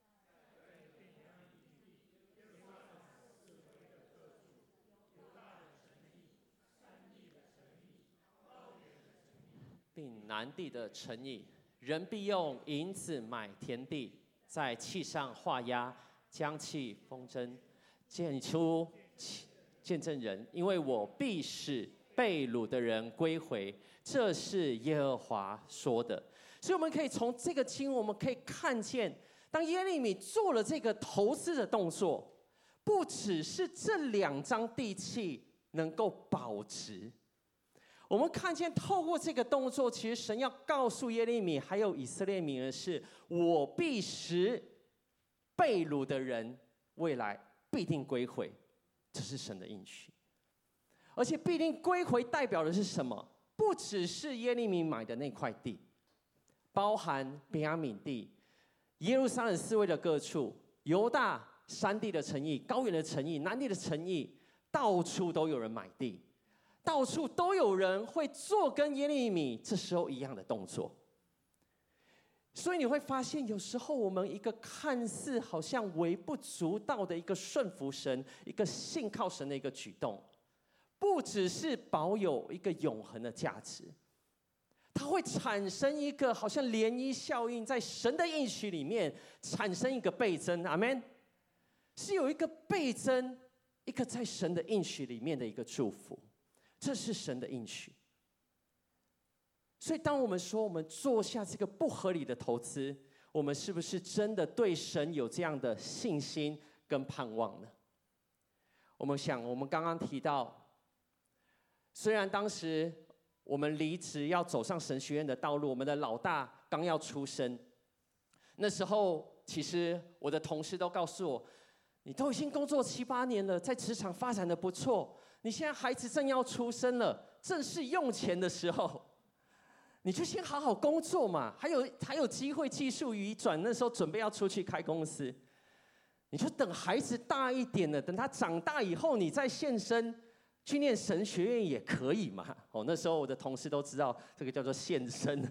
并南地的城邑，人必用银子买田地，在契上画押，将契封真，见出见证人，因为我必使被掳的人归回，这是耶和华说的。所以我们可以从这个经文，我们可以看见，当耶利米做了这个投资的动作，不只是这两张地契能够保值。我们看见透过这个动作，其实神要告诉耶利米还有以色列民的是，我必使被掳的人未来必定归回，这是神的应许。而且必定归回代表的是什么？不只是耶利米买的那块地，包含便雅悯地、耶路撒冷四围的各处、犹大山地的城邑、高原的城邑、南地的城邑，到处都有人买地。到处都有人会做跟耶利米这时候一样的动作，所以你会发现，有时候我们一个看似好像微不足道的一个顺服神、一个信靠神的一个举动，不只是保有一个永恒的价值，它会产生一个好像涟漪效应，在神的应许里面产生一个倍增。阿们，是有一个倍增，一个在神的应许里面的一个祝福。这是神的应许，所以当我们说我们做下这个不合理的投资，我们是不是真的对神有这样的信心跟盼望呢？我们想，我们刚刚提到，虽然当时我们离职要走上神学院的道路，我们的老大刚要出生，那时候其实我的同事都告诉我，你都已经工作七八年了，在职场发展的不错。你现在孩子正要出生了，正是用钱的时候，你就先好好工作嘛，还有还有机会技术移转，那时候准备要出去开公司，你就等孩子大一点了，等他长大以后，你再现身去念神学院也可以嘛。哦，那时候我的同事都知道这个叫做现身。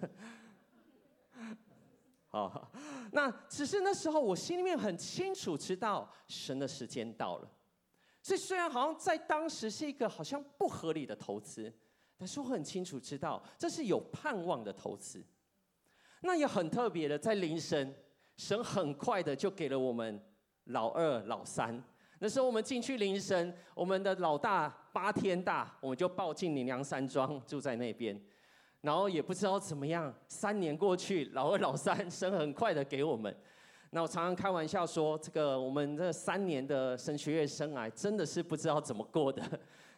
好，那只是那时候我心里面很清楚知道神的时间到了。所以虽然好像在当时是一个好像不合理的投资，但是我很清楚知道这是有盼望的投资。那也很特别的，在临神，神很快的就给了我们老二、老三。那时候我们进去临神，我们的老大八天大，我们就抱进灵粮山庄住在那边。然后也不知道怎么样，三年过去，老二、老三，神很快的给我们。那我常常开玩笑说，这个我们这三年的神学院生涯真的是不知道怎么过的。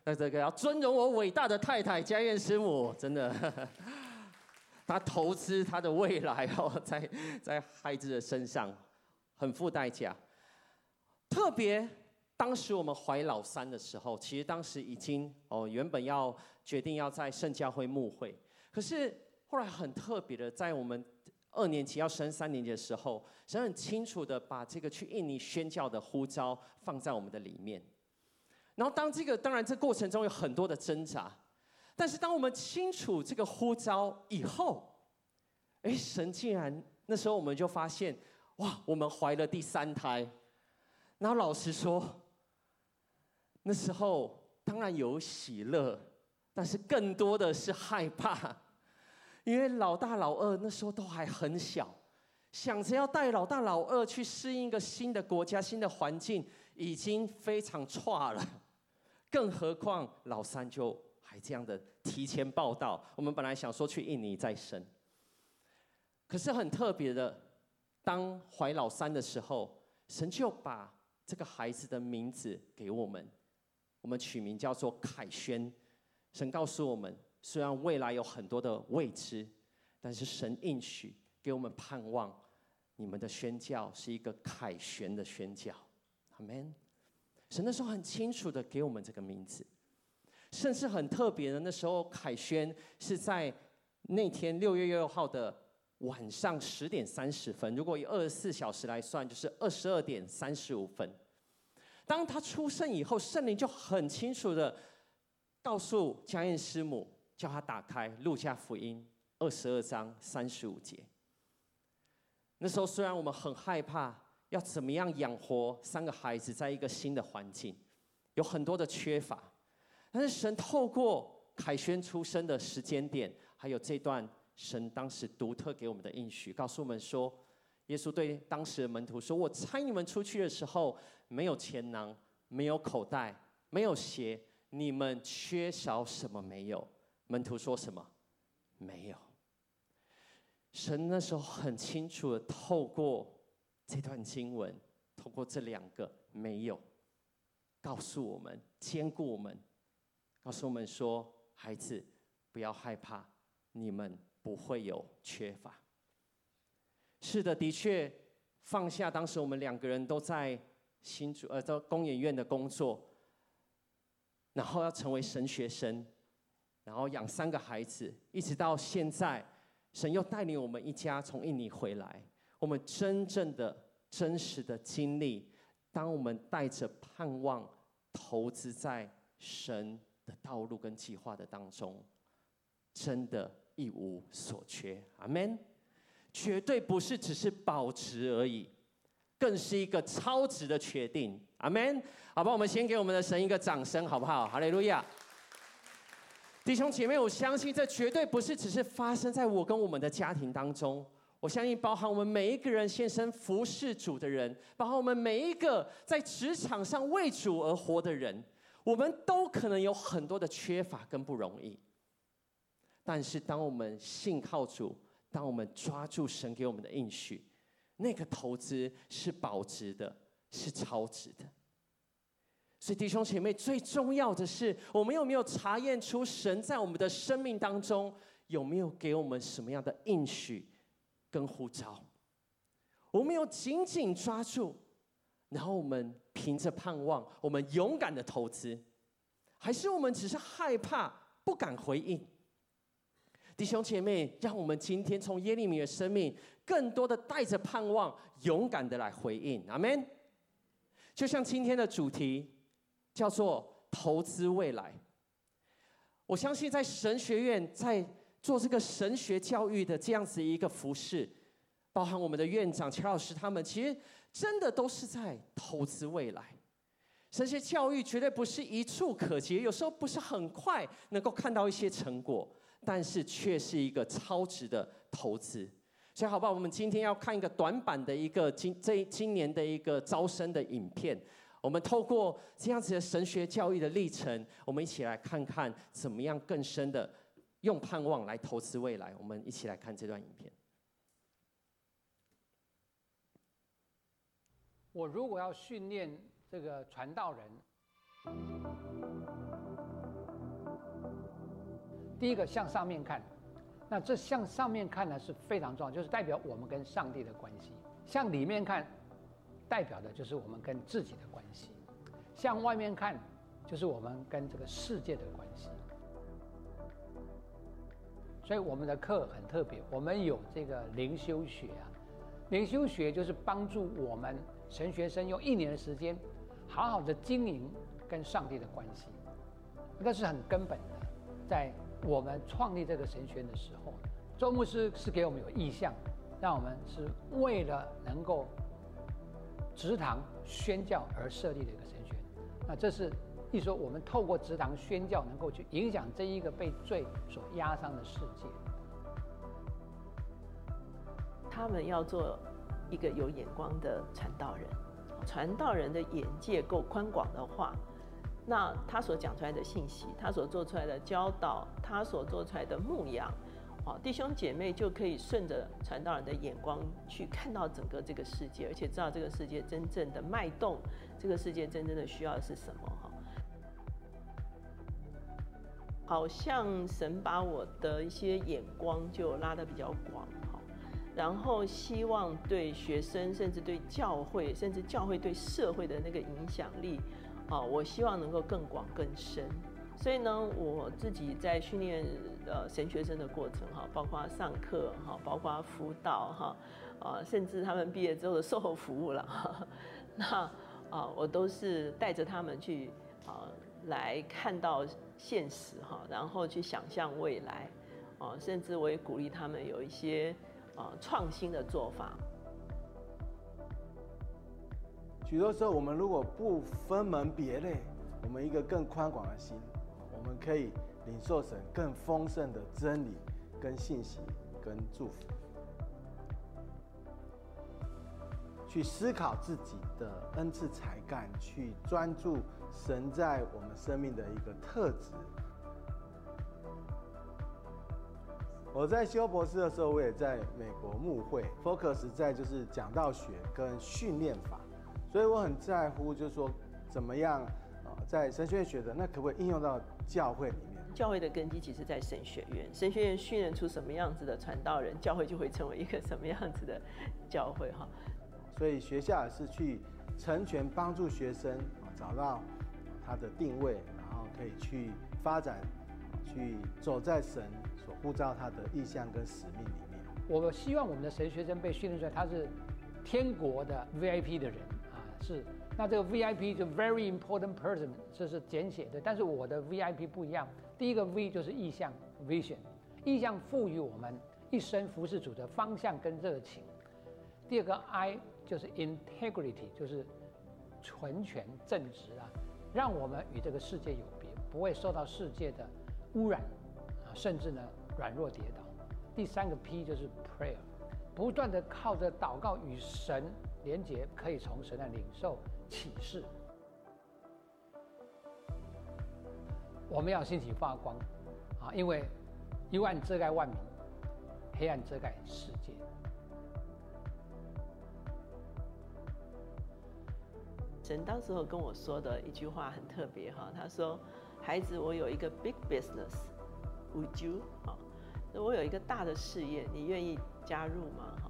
那这个要尊荣我伟大的太太佳燕师母，真的，她投资她的未来哦，在在孩子的身上，很付代价。特别当时我们怀老三的时候，其实当时已经哦原本要决定要在圣教会牧会，可是后来很特别的，在我们二年级要升三年级的时候，神很清楚的把这个去印尼宣教的呼召放在我们的里面。然后当这个当然这过程中有很多的挣扎，但是当我们清楚这个呼召以后，哎，神竟然那时候我们就发现，哇，我们怀了第三胎。然后老实说，那时候当然有喜乐，但是更多的是害怕，因为老大老二那时候都还很小，想着要带老大老二去适应一个新的国家、新的环境，已经非常差了。更何况老三就还这样的提前报到，我们本来想说去印尼再生，可是很特别的，当怀老三的时候，神就把这个孩子的名字给我们，我们取名叫做凯旋。神告诉我们，虽然未来有很多的未知，但是神应许给我们盼望，你们的宣教是一个凯旋的宣教。阿们。神那时候很清楚的给我们这个名字，甚至很特别的，那时候凯旋是在那天六月六号的晚上十点三十分，如果以二十四小时来算，就是二十二点三十五分。当他出生以后，圣灵就很清楚的告诉佳燕师母，叫他打开路加福音二十二章三十五节。那时候虽然我们很害怕，要怎么样养活三个孩子在一个新的环境，有很多的缺乏，但是神透过凯旋出生的时间点，还有这段神当时独特给我们的应许，告诉我们说，耶稣对当时的门徒说：“我差你们出去的时候，没有钱囊，没有口袋，没有鞋，你们缺少什么没有？”门徒说什么？没有。神那时候很清楚的透过这段经文，透过这两个没有，告诉我们，坚固我们，告诉我们说：“孩子，不要害怕，你们不会有缺乏。”是的，的确，放下当时我们两个人都在新竹呃，在工研院的工作，然后要成为神学生，然后养三个孩子，一直到现在，神又带领我们一家从印尼回来。我们真正的、真实的经历，当我们带着盼望，投资在神的道路跟计划的当中，真的一无所缺。阿们。绝对不是只是保值而已，更是一个超值的决定。阿们。好吧，我们先给我们的神一个掌声，好不好？哈利路亚。弟兄姐妹，我相信这绝对不是只是发生在我跟我们的家庭当中。我相信包含我们每一个人献身服侍主的人，包含我们每一个在职场上为主而活的人，我们都可能有很多的缺乏跟不容易。但是当我们信靠主，当我们抓住神给我们的应许，那个投资是保值的，是超值的。所以弟兄姐妹，最重要的是，我们有没有查验出神在我们的生命当中有没有给我们什么样的应许跟呼召？我们有紧紧抓住，然后我们凭着盼望，我们勇敢的投资，还是我们只是害怕，不敢回应？弟兄姐妹，让我们今天从耶利米的生命，更多的带着盼望，勇敢的来回应。阿们。就像今天的主题叫做投资未来。我相信在神学院，在做这个神学教育的这样子一个服事，包含我们的院长乔老师他们，其实真的都是在投资未来。神学教育绝对不是一触可及，有时候不是很快能够看到一些成果，但是却是一个超值的投资。所以好不好，我们今天要看一个短版的一个今这今年的一个招生的影片。我们透过这样子的神学教育的历程，我们一起来看看怎么样更深的用盼望来投资未来。我们一起来看这段影片。 我如果要训练这个传道人， 第一个向上面看，那这向上面看呢是非常重要，就是代表我们跟上帝的关系；向里面看，代表的就是我们跟自己的关系；向外面看，就是我们跟这个世界的关系。所以我们的课很特别，我们有这个灵修学啊，灵修学就是帮助我们神学生用一年的时间，好好的经营跟上帝的关系，这是很根本的。在我们创立这个神学院的时候，周牧师是给我们有意向，让我们是为了能够植堂宣教而设立的一个神学院。那这是一说，我们透过植堂宣教，能够去影响这一个被罪所压伤的世界。 他们要做一个有眼光的传道人，传道人的眼界够宽广的话，那他所讲出来的信息，他所做出来的教导，他所做出来的牧养，弟兄姐妹就可以顺着传道人的眼光去看到整个这个世界，而且知道这个世界真正的脉动，这个世界真正的需要的是什么。好像神把我的一些眼光就拉得比较广，然后希望对学生，甚至对教会，甚至教会对社会的那个影响力，我希望能够更广更深。所以呢，我自己在训练呃神学生的过程哈，包括上课哈，包括辅导哈，啊，甚至他们毕业之后的售后服务了哈，那啊，我都是带着他们去啊来看到现实哈，然后去想象未来，啊，甚至我也鼓励他们有一些啊创新的做法。 许多时候，我们如果不分门别类，我们一个更宽广的心，我们可以领受神更丰盛的真理、跟信息、跟祝福，去思考自己的恩赐才干，去专注神在我们生命的一个特质。我在修博士的时候，我也在美国牧会 ，focus 在就是讲道学跟训练法，所以我很在乎，就是说怎么样啊，在神学院学的，那可不可以应用到教会里面？ 教会的根基其实在神学院，神学院训练出什么样子的传道人，教会就会成为一个什么样子的教会哈。 所以学校也是去成全帮助学生啊找到他的定位，然后可以去发展，去走在神所呼召他的意向跟使命里面。 我希望我们的神学生被训练出来，他是天国的 V I P 的人啊，是。那这个 V I P 就 very important person， 这是简写的，但是我的 V I P 不一样。第一个 V 就是意向 vision， 意向赋予我们一生服事主的方向跟热情。第二个 I 就是 integrity， 就是纯全正直啊，让我们与这个世界有别，不会受到世界的污染啊，甚至呢软弱跌倒。第三个 P 就是 prayer， 不断的靠着祷告与神连结，可以从神的领受启示。我们要兴起发光啊，因为幽暗遮盖万民，黑暗遮盖世界。 神当时候跟我说的一句话很特别哈，他说：“孩子，我有一个 big business， would you？ 哈，我有一个大的事业，你愿意加入吗？”哈。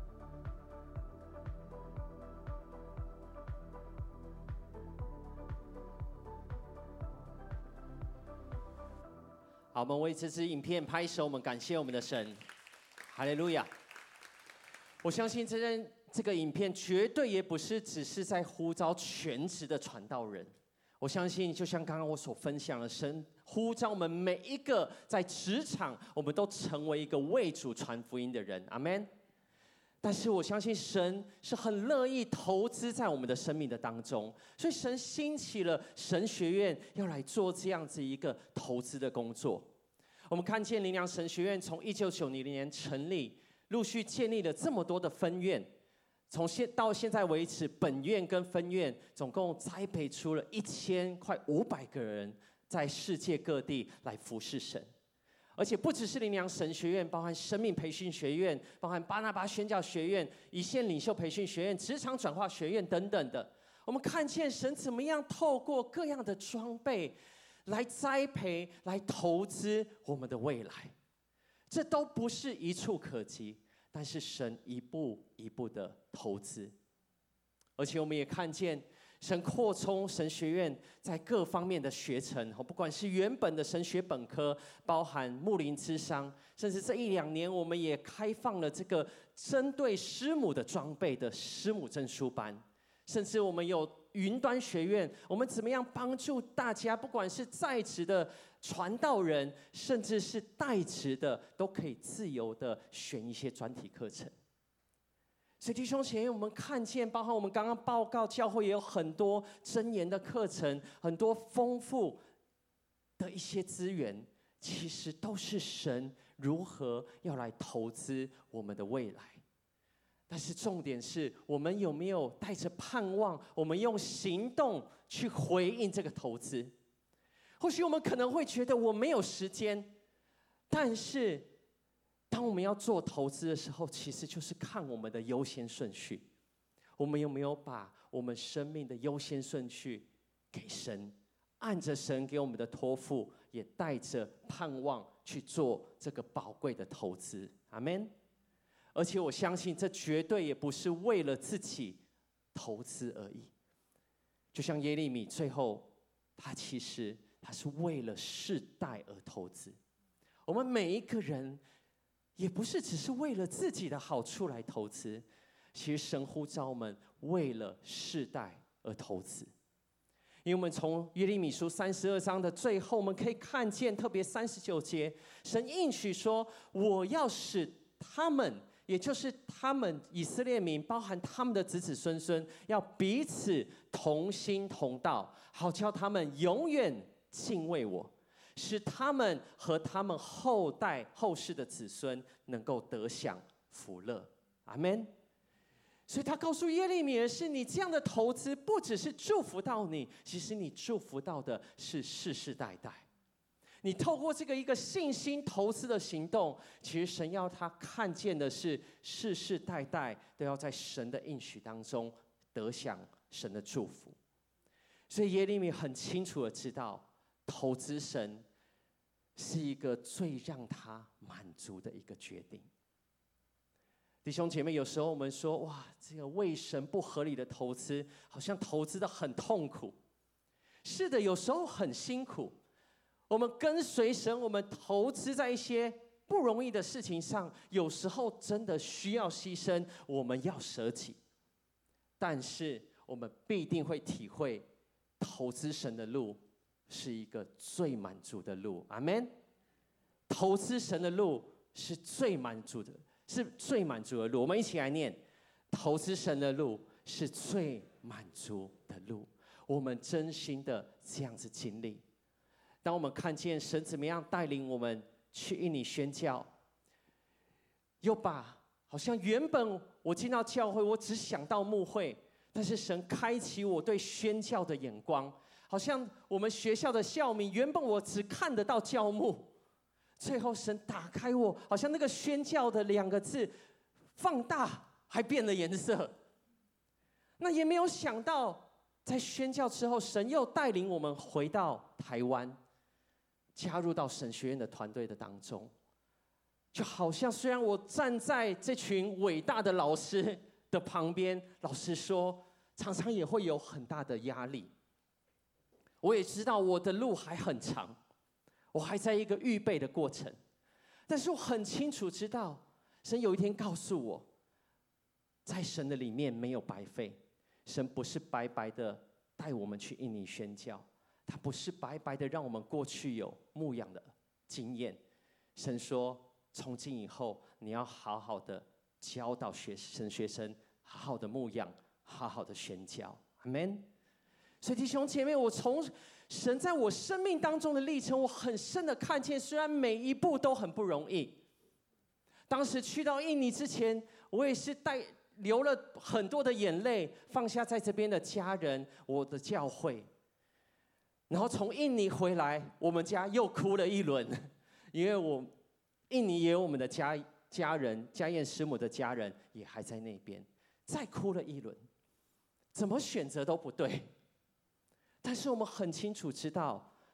好，我们为这支影片拍手，我们感谢我们的神，哈利路亚！我相信这件这个影片绝对也不是只是在呼召全职的传道人，我相信就像刚刚我所分享的，神呼召我们每一个在职场，我们都成为一个为主传福音的人，阿们。但是我相信神是很乐意投资在我们的生命的当中，所以神兴起了神学院，要来做这样子一个投资的工作。我们看见灵粮神学院从一九九零年成立，陆续建立了这么多的分院，从现到现在为止，本院跟分院总共栽培出了一千快五百个人，在世界各地来服侍神。而且不只是灵粮神学院，包含生命培训学院，包含巴拿巴宣教学院、一线领袖培训学院、职场转化学院等等的。我们看见神怎么样透过各样的装备， 来栽培、来投资我们的未来。这都不是一触可及，但是神一步一步的投资。而且我们也看见神扩充神学院在各方面的学程，不管是原本的神学本科，包含牧灵咨商，甚至这一两年我们也开放了这个针对师母的装备的师母证书班，甚至我们有云端学院，我们怎么样帮助大家，不管是在职的传道人，甚至是代职的，都可以自由的选一些专题课程。所以弟兄姐妹，我们看见，包含我们刚刚报告，教会也有很多箴言的课程，很多丰富的一些资源，其实都是神如何要来投资我们的未来。但是重点是我们有没有带着盼望，我们用行动去回应这个投资。或许我们可能会觉得我没有时间，但是当我们要做投资的时候，其实就是看我们的优先顺序。我们有没有把我们生命的优先顺序给神，按着神给我们的托付，也带着盼望去做这个宝贵的投资。阿们。而且我相信，这绝对也不是为了自己投资而已。就像耶利米最后，他其实他是为了世代而投资。我们每一个人，也不是只是为了自己的好处来投资，其实神呼召我们为了世代而投资。因为我们从约利米书三十二章的最后，我们可以看见，特别三十九节，神应许说：“我要使他们。”也就是他们以色列民，包含他们的子子孙孙，要彼此同心同道，好叫他们永远敬畏我，使他们和他们后代后世的子孙能够得享福乐。阿们。所以他告诉耶利米的是，你这样的投资不只是祝福到你，其实你祝福到的是世世代代。你透过这个一个信心投资的行动，其实神要他看见的是世世代代都要在神的应许当中得享神的祝福。所以耶利米很清楚的知道，投资神是一个最让他满足的一个决定。弟兄姐妹，有时候我们说，哇，这个为神不合理的投资，好像投资的很痛苦。是的，有时候很辛苦。我们跟随神，我们投资在一些不容易的事情上，有时候真的需要牺牲，我们要舍己。但是我们必定会体会，投资神的路是一个最满足的路。阿们。投资神的路是最满足的，是最满足的路。我们一起来念：投资神的路是最满足的路。我们真心的这样子经历。当我们看见神怎么样带领我们去印尼宣教，又把好像原本我进到教会，我只想到牧会，但是神开启我对宣教的眼光，好像我们学校的校名，原本我只看得到教牧，最后神打开我，好像那个宣教的两个字放大，还变了颜色。那也没有想到，在宣教之后，神又带领我们回到台湾。加入到神学院的团队的当中，就好像虽然我站在这群伟大的老师的旁边，老实说，常常也会有很大的压力。我也知道我的路还很长，我还在一个预备的过程，但是我很清楚知道，神有一天告诉我，在神的里面没有白费，神不是白白的带我们去印尼宣教。他不是白白的让我们过去有牧养的经验，神说，从今以后你要好好的教导学生学生，好好的牧养，好好的宣教。阿们。所以弟兄姐妹，我从神在我生命当中的历程，我很深的看见，虽然每一步都很不容易。当时去到印尼之前，我也是带流了很多的眼泪，放下在这边的家人，我的教会。然后从印尼回来，我们家又哭了一轮，因为我印尼也有我们的家家人，家燕师母的家人也还在那边，再哭了一轮，怎么选择都不对。但是我们很清楚知道，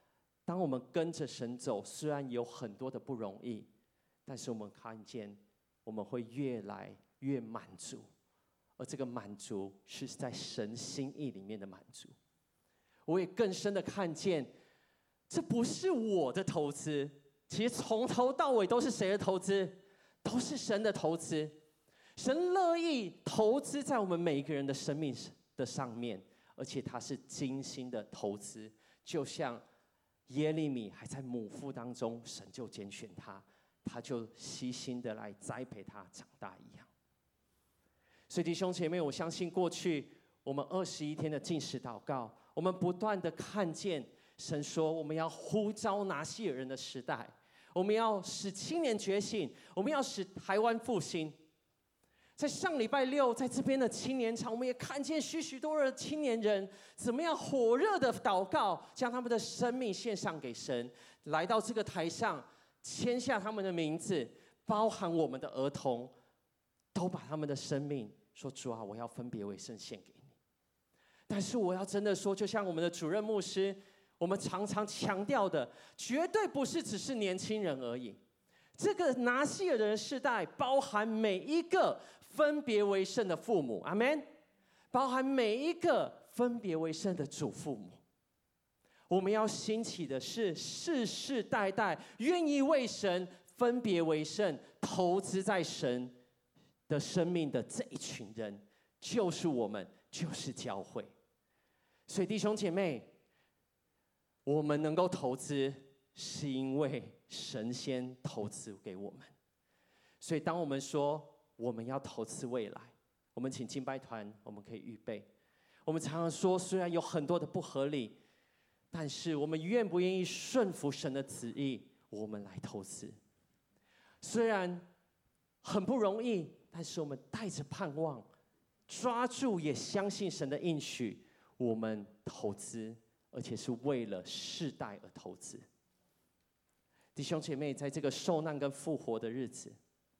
当我们跟着神走，虽然有很多的不容易，但是我们看见我们会越来越满足，而这个满足是在神心意里面的满足。我也更深的看见，这不是我的投资，其实从头到尾都是谁的投资？都是神的投资。神乐意投资在我们每一个人的生命的上面，而且他是精心的投资，就像耶利米还在母腹当中，神就拣选他，他就悉心的来栽培他长大一样。所以弟兄姐妹，我相信过去我们二十一天的禁食祷告，我们不断的看见神说，我们要呼召拿西尔人的时代，我们要使青年觉醒，我们要使台湾复兴。在上礼拜六，在这边的青年场，我们也看见许许多多的青年人怎么样火热的祷告，将他们的生命献上给神，来到这个台上，签下他们的名字，包含我们的儿童，都把他们的生命说：主啊，我要分别为圣献给你。但是我要真的说，就像我们的主任牧师，我们常常强调的，绝对不是只是年轻人而已。这个拿西尔人世代，包含每一个分别为圣的父母，阿们，包含每一个分别为圣的祖父母。我们要兴起的是世世代代愿意为神分别为圣，投资在神的生命的这一群人，就是我们，就是教会。所以弟兄姐妹，我们能够投资，是因为神先投资给我们。所以当我们说我们要投资未来，我们请敬拜团，我们可以预备。我们常常说，虽然有很多的不合理，但是我们愿不愿意顺服神的旨意，我们来投资。虽然很不容易，但是我们带着盼望，抓住也相信神的应许，我们投资，而且是为了世代而投资。弟兄姐妹，在这个受难跟复活的日子，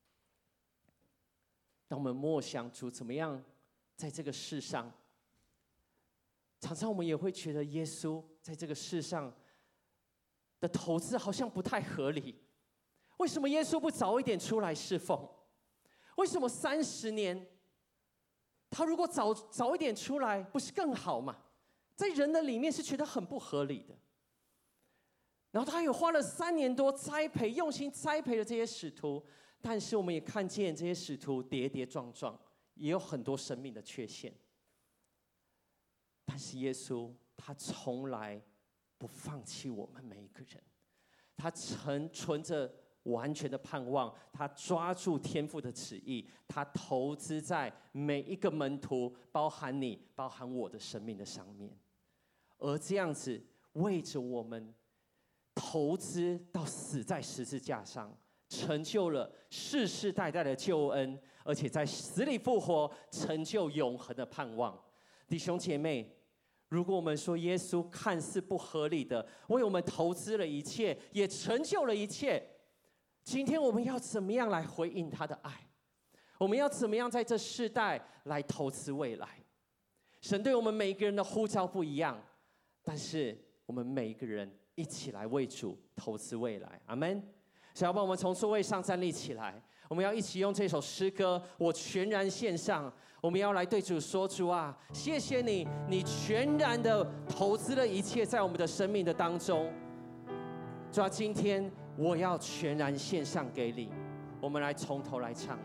当我们默想主怎么样在这个世上，常常我们也会觉得耶稣在这个世上的投资好像不太合理。为什么耶稣不早一点出来侍奉？为什么三十年他如果早早一点出来，不是更好吗？在人的里面是觉得很不合理的。然后他也花了三年多栽培，用心栽培了这些使徒，但是我们也看见这些使徒跌跌撞撞，也有很多生命的缺陷。但是耶稣他从来不放弃我们每一个人，他曾存着完全的盼望，他抓住天父的旨意，他投资在每一个门徒，包含你，包含我的生命的上面。而这样子为着我们投资到死在十字架上，成就了世世代代的救恩，而且在死里复活，成就永恒的盼望。弟兄姐妹，如果我们说耶稣看似不合理的为我们投资了一切，也成就了一切，今天我们要怎么样来回应他的爱？我们要怎么样在这世代来投资未来？神对我们每一个人的呼召不一样，但是我们每一个人一起来为主投资未来，阿们。所以要帮我们从座位上站立起来，我们要一起用这首诗歌《我全然献上》，我们要来对主说：主啊，谢谢你，你全然的投资了一切在我们的生命的当中。主啊，今天我要全然献上给你。我们来从头来唱。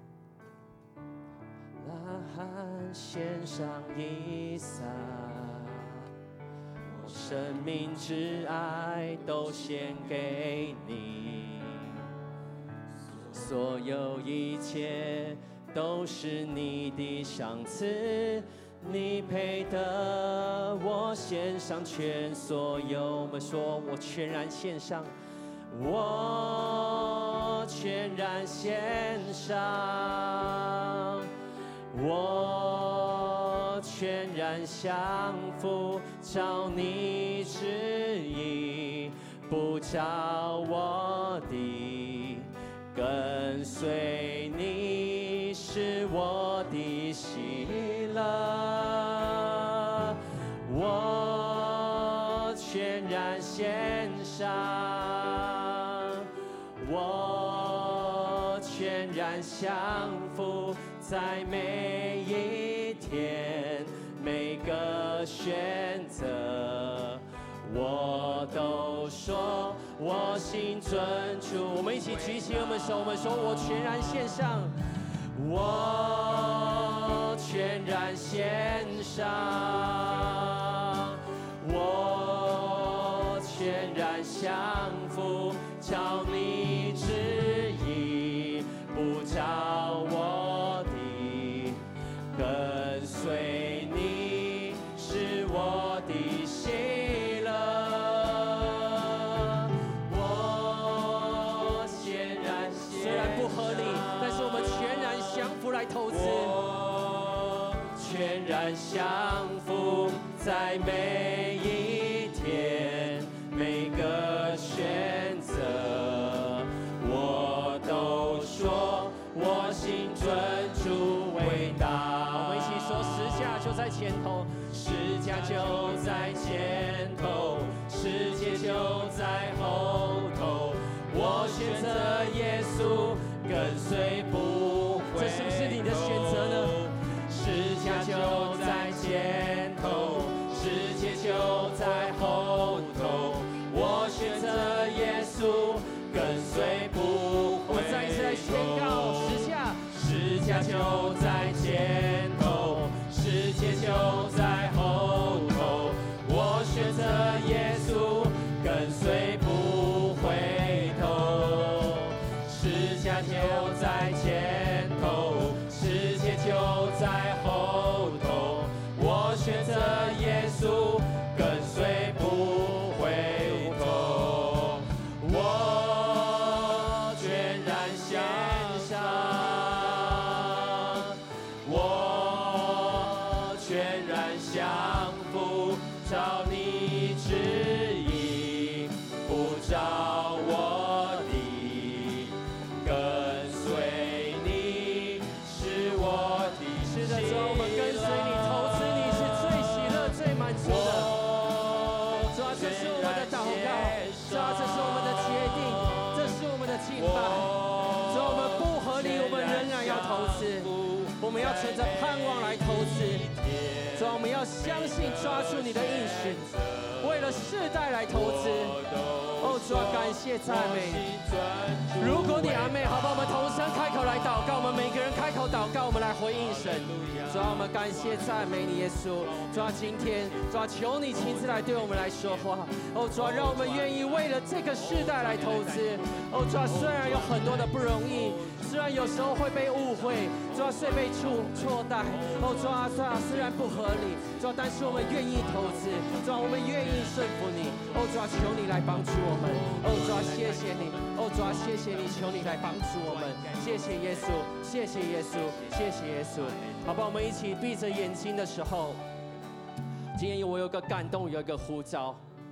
呐喊献上以撒，我生命之爱都献给你，所有一切都是你的赏赐，你配得我献上全所有。我们说，我全然献上，我全然献上，我全然降服，照你旨意，不照我的，跟随你是我的喜乐，我全然献上，我全然降服，在每一天每个选择，我都说我心尊主。我们一起举起我们手，我们说我全然献上，我全然献上，我全然降服，照你旨意，不照我的，跟随你是我的喜乐。我显然虽然不合理，但是我们全然降服来投资。我全然降服，在每一天每个选择，我都说我心尊主伟大。我们一起说，十架就在前头，十架就在前头，世界就在后头。我选择耶稣，跟随不回头。这是不是你的选择呢？十架就在前头，世界就在后头。我选择耶稣，跟随不回头。我们再一次来宣告，十架，十架就在前头，世界就在后头。我选择耶稣，跟随不回头。十架就在前头，世界就在后头。我选择耶稣，跟随不回头。我全然献上，我全然降服，照你旨意，不照我的，跟随你是我的喜乐。是的，主啊，我们跟随你，投资你是最喜乐、最满足的。主啊，这是我们的祷告，主啊，这是我们的决定，这是我们的敬拜。主啊，我们不合理，我们仍然要投资，我们要存着盼望来投资。主啊，我们要相信，抓住你的应许，为了世代来投资。哦，主啊，感谢赞美你。如果你阿妹，好吧，我们同声开口来祷告，我们每个人开口祷告，我们来回应神。主啊，我们感谢赞美你，耶稣。主啊，今天主啊，求你亲自来对我们来说话。哦，主啊，让我们愿意为了这个世代来投资。哦，主啊，虽然有很多的不容易，虽然有时候会被误会，主啊，虽被错错待。哦，主啊，主啊，虽然不合理，主啊，但是我们愿意投资。主啊，我们愿意顺服你。哦，主啊，求你来帮助我们。哦，主啊，谢谢你。哦，主啊，谢谢你，求你来帮助我们。谢谢耶稣，谢谢耶稣，谢谢耶稣。好吧，我们一起闭着眼睛的时候，今天我有个感动，有一个呼召。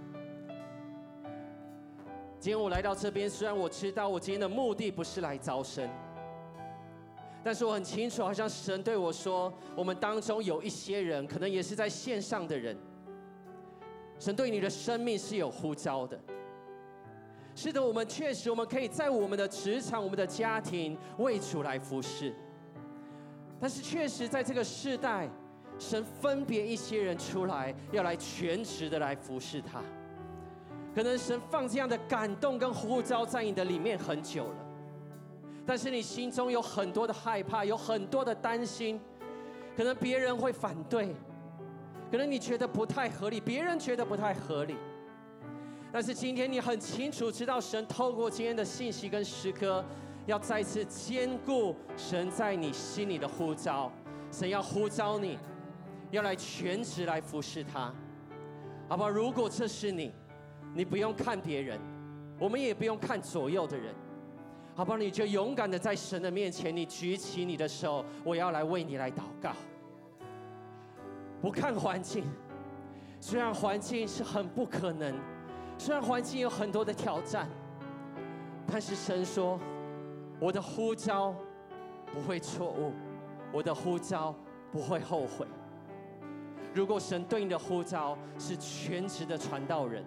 今天我来到这边，虽然我知道我今天的目的不是来招生，但是我很清楚，好像神对我说，我们当中有一些人，可能也是在线上的人，神对你的生命是有呼召的。是的，我们确实，我们可以在我们的职场、我们的家庭为主来服侍。但是确实在这个世代，神分别一些人出来，要来全职的来服侍他。可能神放这样的感动跟呼召在你的里面很久了，但是你心中有很多的害怕，有很多的担心，可能别人会反对，可能你觉得不太合理，别人觉得不太合理。但是今天你很清楚知道，神透过今天的信息跟诗歌，要再次坚固神在你心里的呼召。神要呼召你，要来全职来服侍他，好不好？如果这是你，你不用看别人，我们也不用看左右的人，好不好？你就勇敢的在神的面前，你举起你的手，我要来为你来祷告。不看环境，虽然环境是很不可能，虽然环境有很多的挑战，但是神说，我的呼召不会错误，我的呼召不会后悔。如果神对你的呼召是全职的传道人，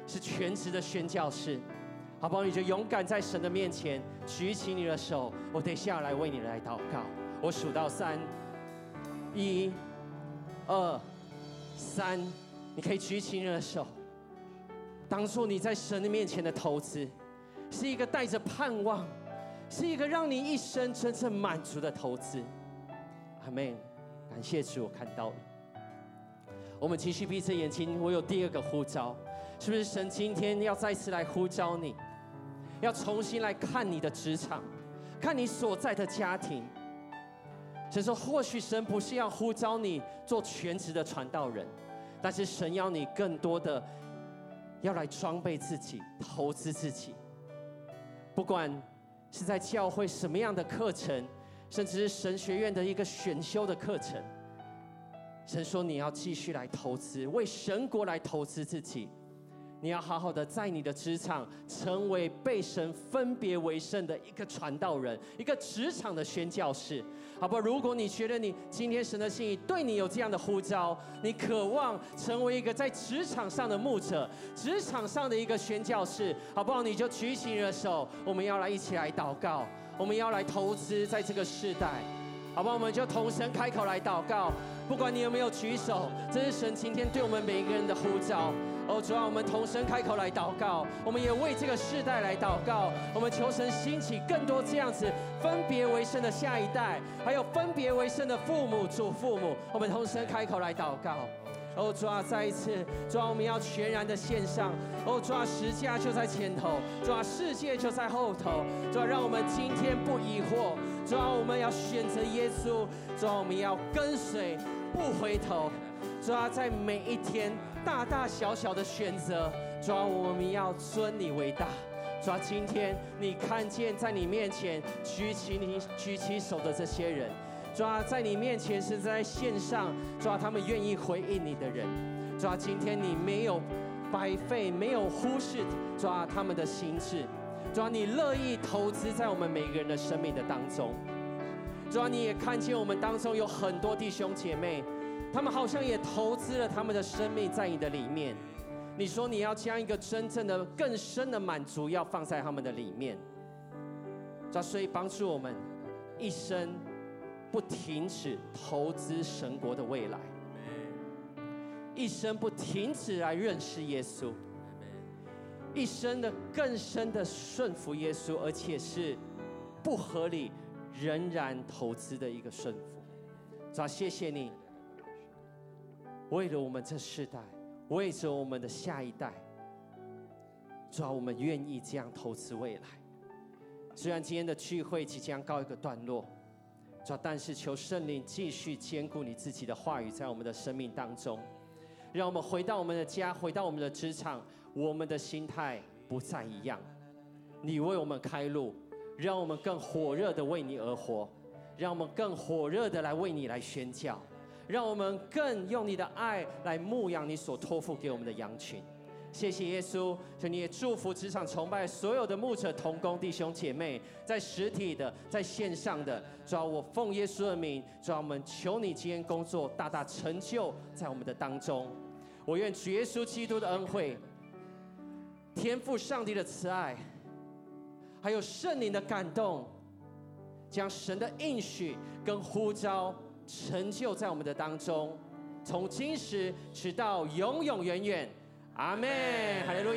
是全职的宣教士，好不好？你就勇敢在神的面前举起你的手，我等下来为你来祷告。我数到三，一、二、三，你可以举起你的手，当作你在神的面前的投资，是一个带着盼望，是一个让你一生真正满足的投资。阿们，感谢主，我看到了。我们继续闭着眼睛，我有第二个呼召，是不是神今天要再次来呼召你，要重新来看你的职场，看你所在的家庭。神说，或许神不是要呼召你做全职的传道人，但是神要你更多的要来装备自己，投资自己。不管是在教会什么样的课程，甚至是神学院的一个选修的课程，神说你要继续来投资，为神国来投资自己。你要好好的在你的职场成为被神分别为圣的一个传道人，一个职场的宣教士，好不好？如果你觉得你今天神的心意对你有这样的呼召，你渴望成为一个在职场上的牧者，职场上的一个宣教士，好不好？你就举起你的手，我们要来一起来祷告，我们要来投资在这个世代，好不好？我们就同声开口来祷告。不管你有没有举手，这是神今天对我们每一个人的呼召。哦，主啊，我们同声开口来祷告，我们也为这个世代来祷告。我们求神兴起更多这样子分别为圣的下一代，还有分别为圣的父母、祖父母。我们同声开口来祷告。哦，主啊，再一次，主啊，我们要全然的献上。哦，主啊，十架就在前头，主啊，世界就在后头。主啊，让我们今天不疑惑。主啊，我们要选择耶稣。主啊，我们要跟随，不回头。主啊，在每一天大大小小的选择，主啊，我们要尊你为大。主啊，今天你看见在你面前举起你举起手的这些人，主啊，在你面前是在线上，主啊，他们愿意回应你的人，主啊，今天你没有白费，没有忽视，主啊，他们的心志，主啊，你乐意投资在我们每个人的生命的当中，主啊，你也看见我们当中有很多弟兄姐妹，他们好像也投资了他们的生命在你的里面。你说你要将一个真正的更深的满足要放在他们的里面，主啊，所以帮助我们一生不停止投资神国的未来，一生不停止来认识耶稣，一生的更深的顺服耶稣，而且是不合理仍然投资的一个顺服。主啊，谢谢你，为了我们这世代，为着我们的下一代，主啊，我们愿意这样投资未来。虽然今天的聚会即将告一个段落，主啊，但是求圣灵继续坚固你自己的话语在我们的生命当中，让我们回到我们的家，回到我们的职场，我们的心态不再一样。你为我们开路，让我们更火热的为你而活，让我们更火热的来为你来宣教，让我们更用你的爱来牧养你所托付给我们的羊群。谢谢耶稣，求你也祝福职场崇拜所有的牧者同工弟兄姐妹，在实体的，在线上的，主啊，我奉耶稣的名，主啊，我们求你今天工作大大成就在我们的当中。我愿主耶稣基督的恩惠、天父上帝的慈爱，还有圣灵的感动，将神的应许跟呼召成就在我们的当中，从今时直到永永远远。阿们，哈利路亚。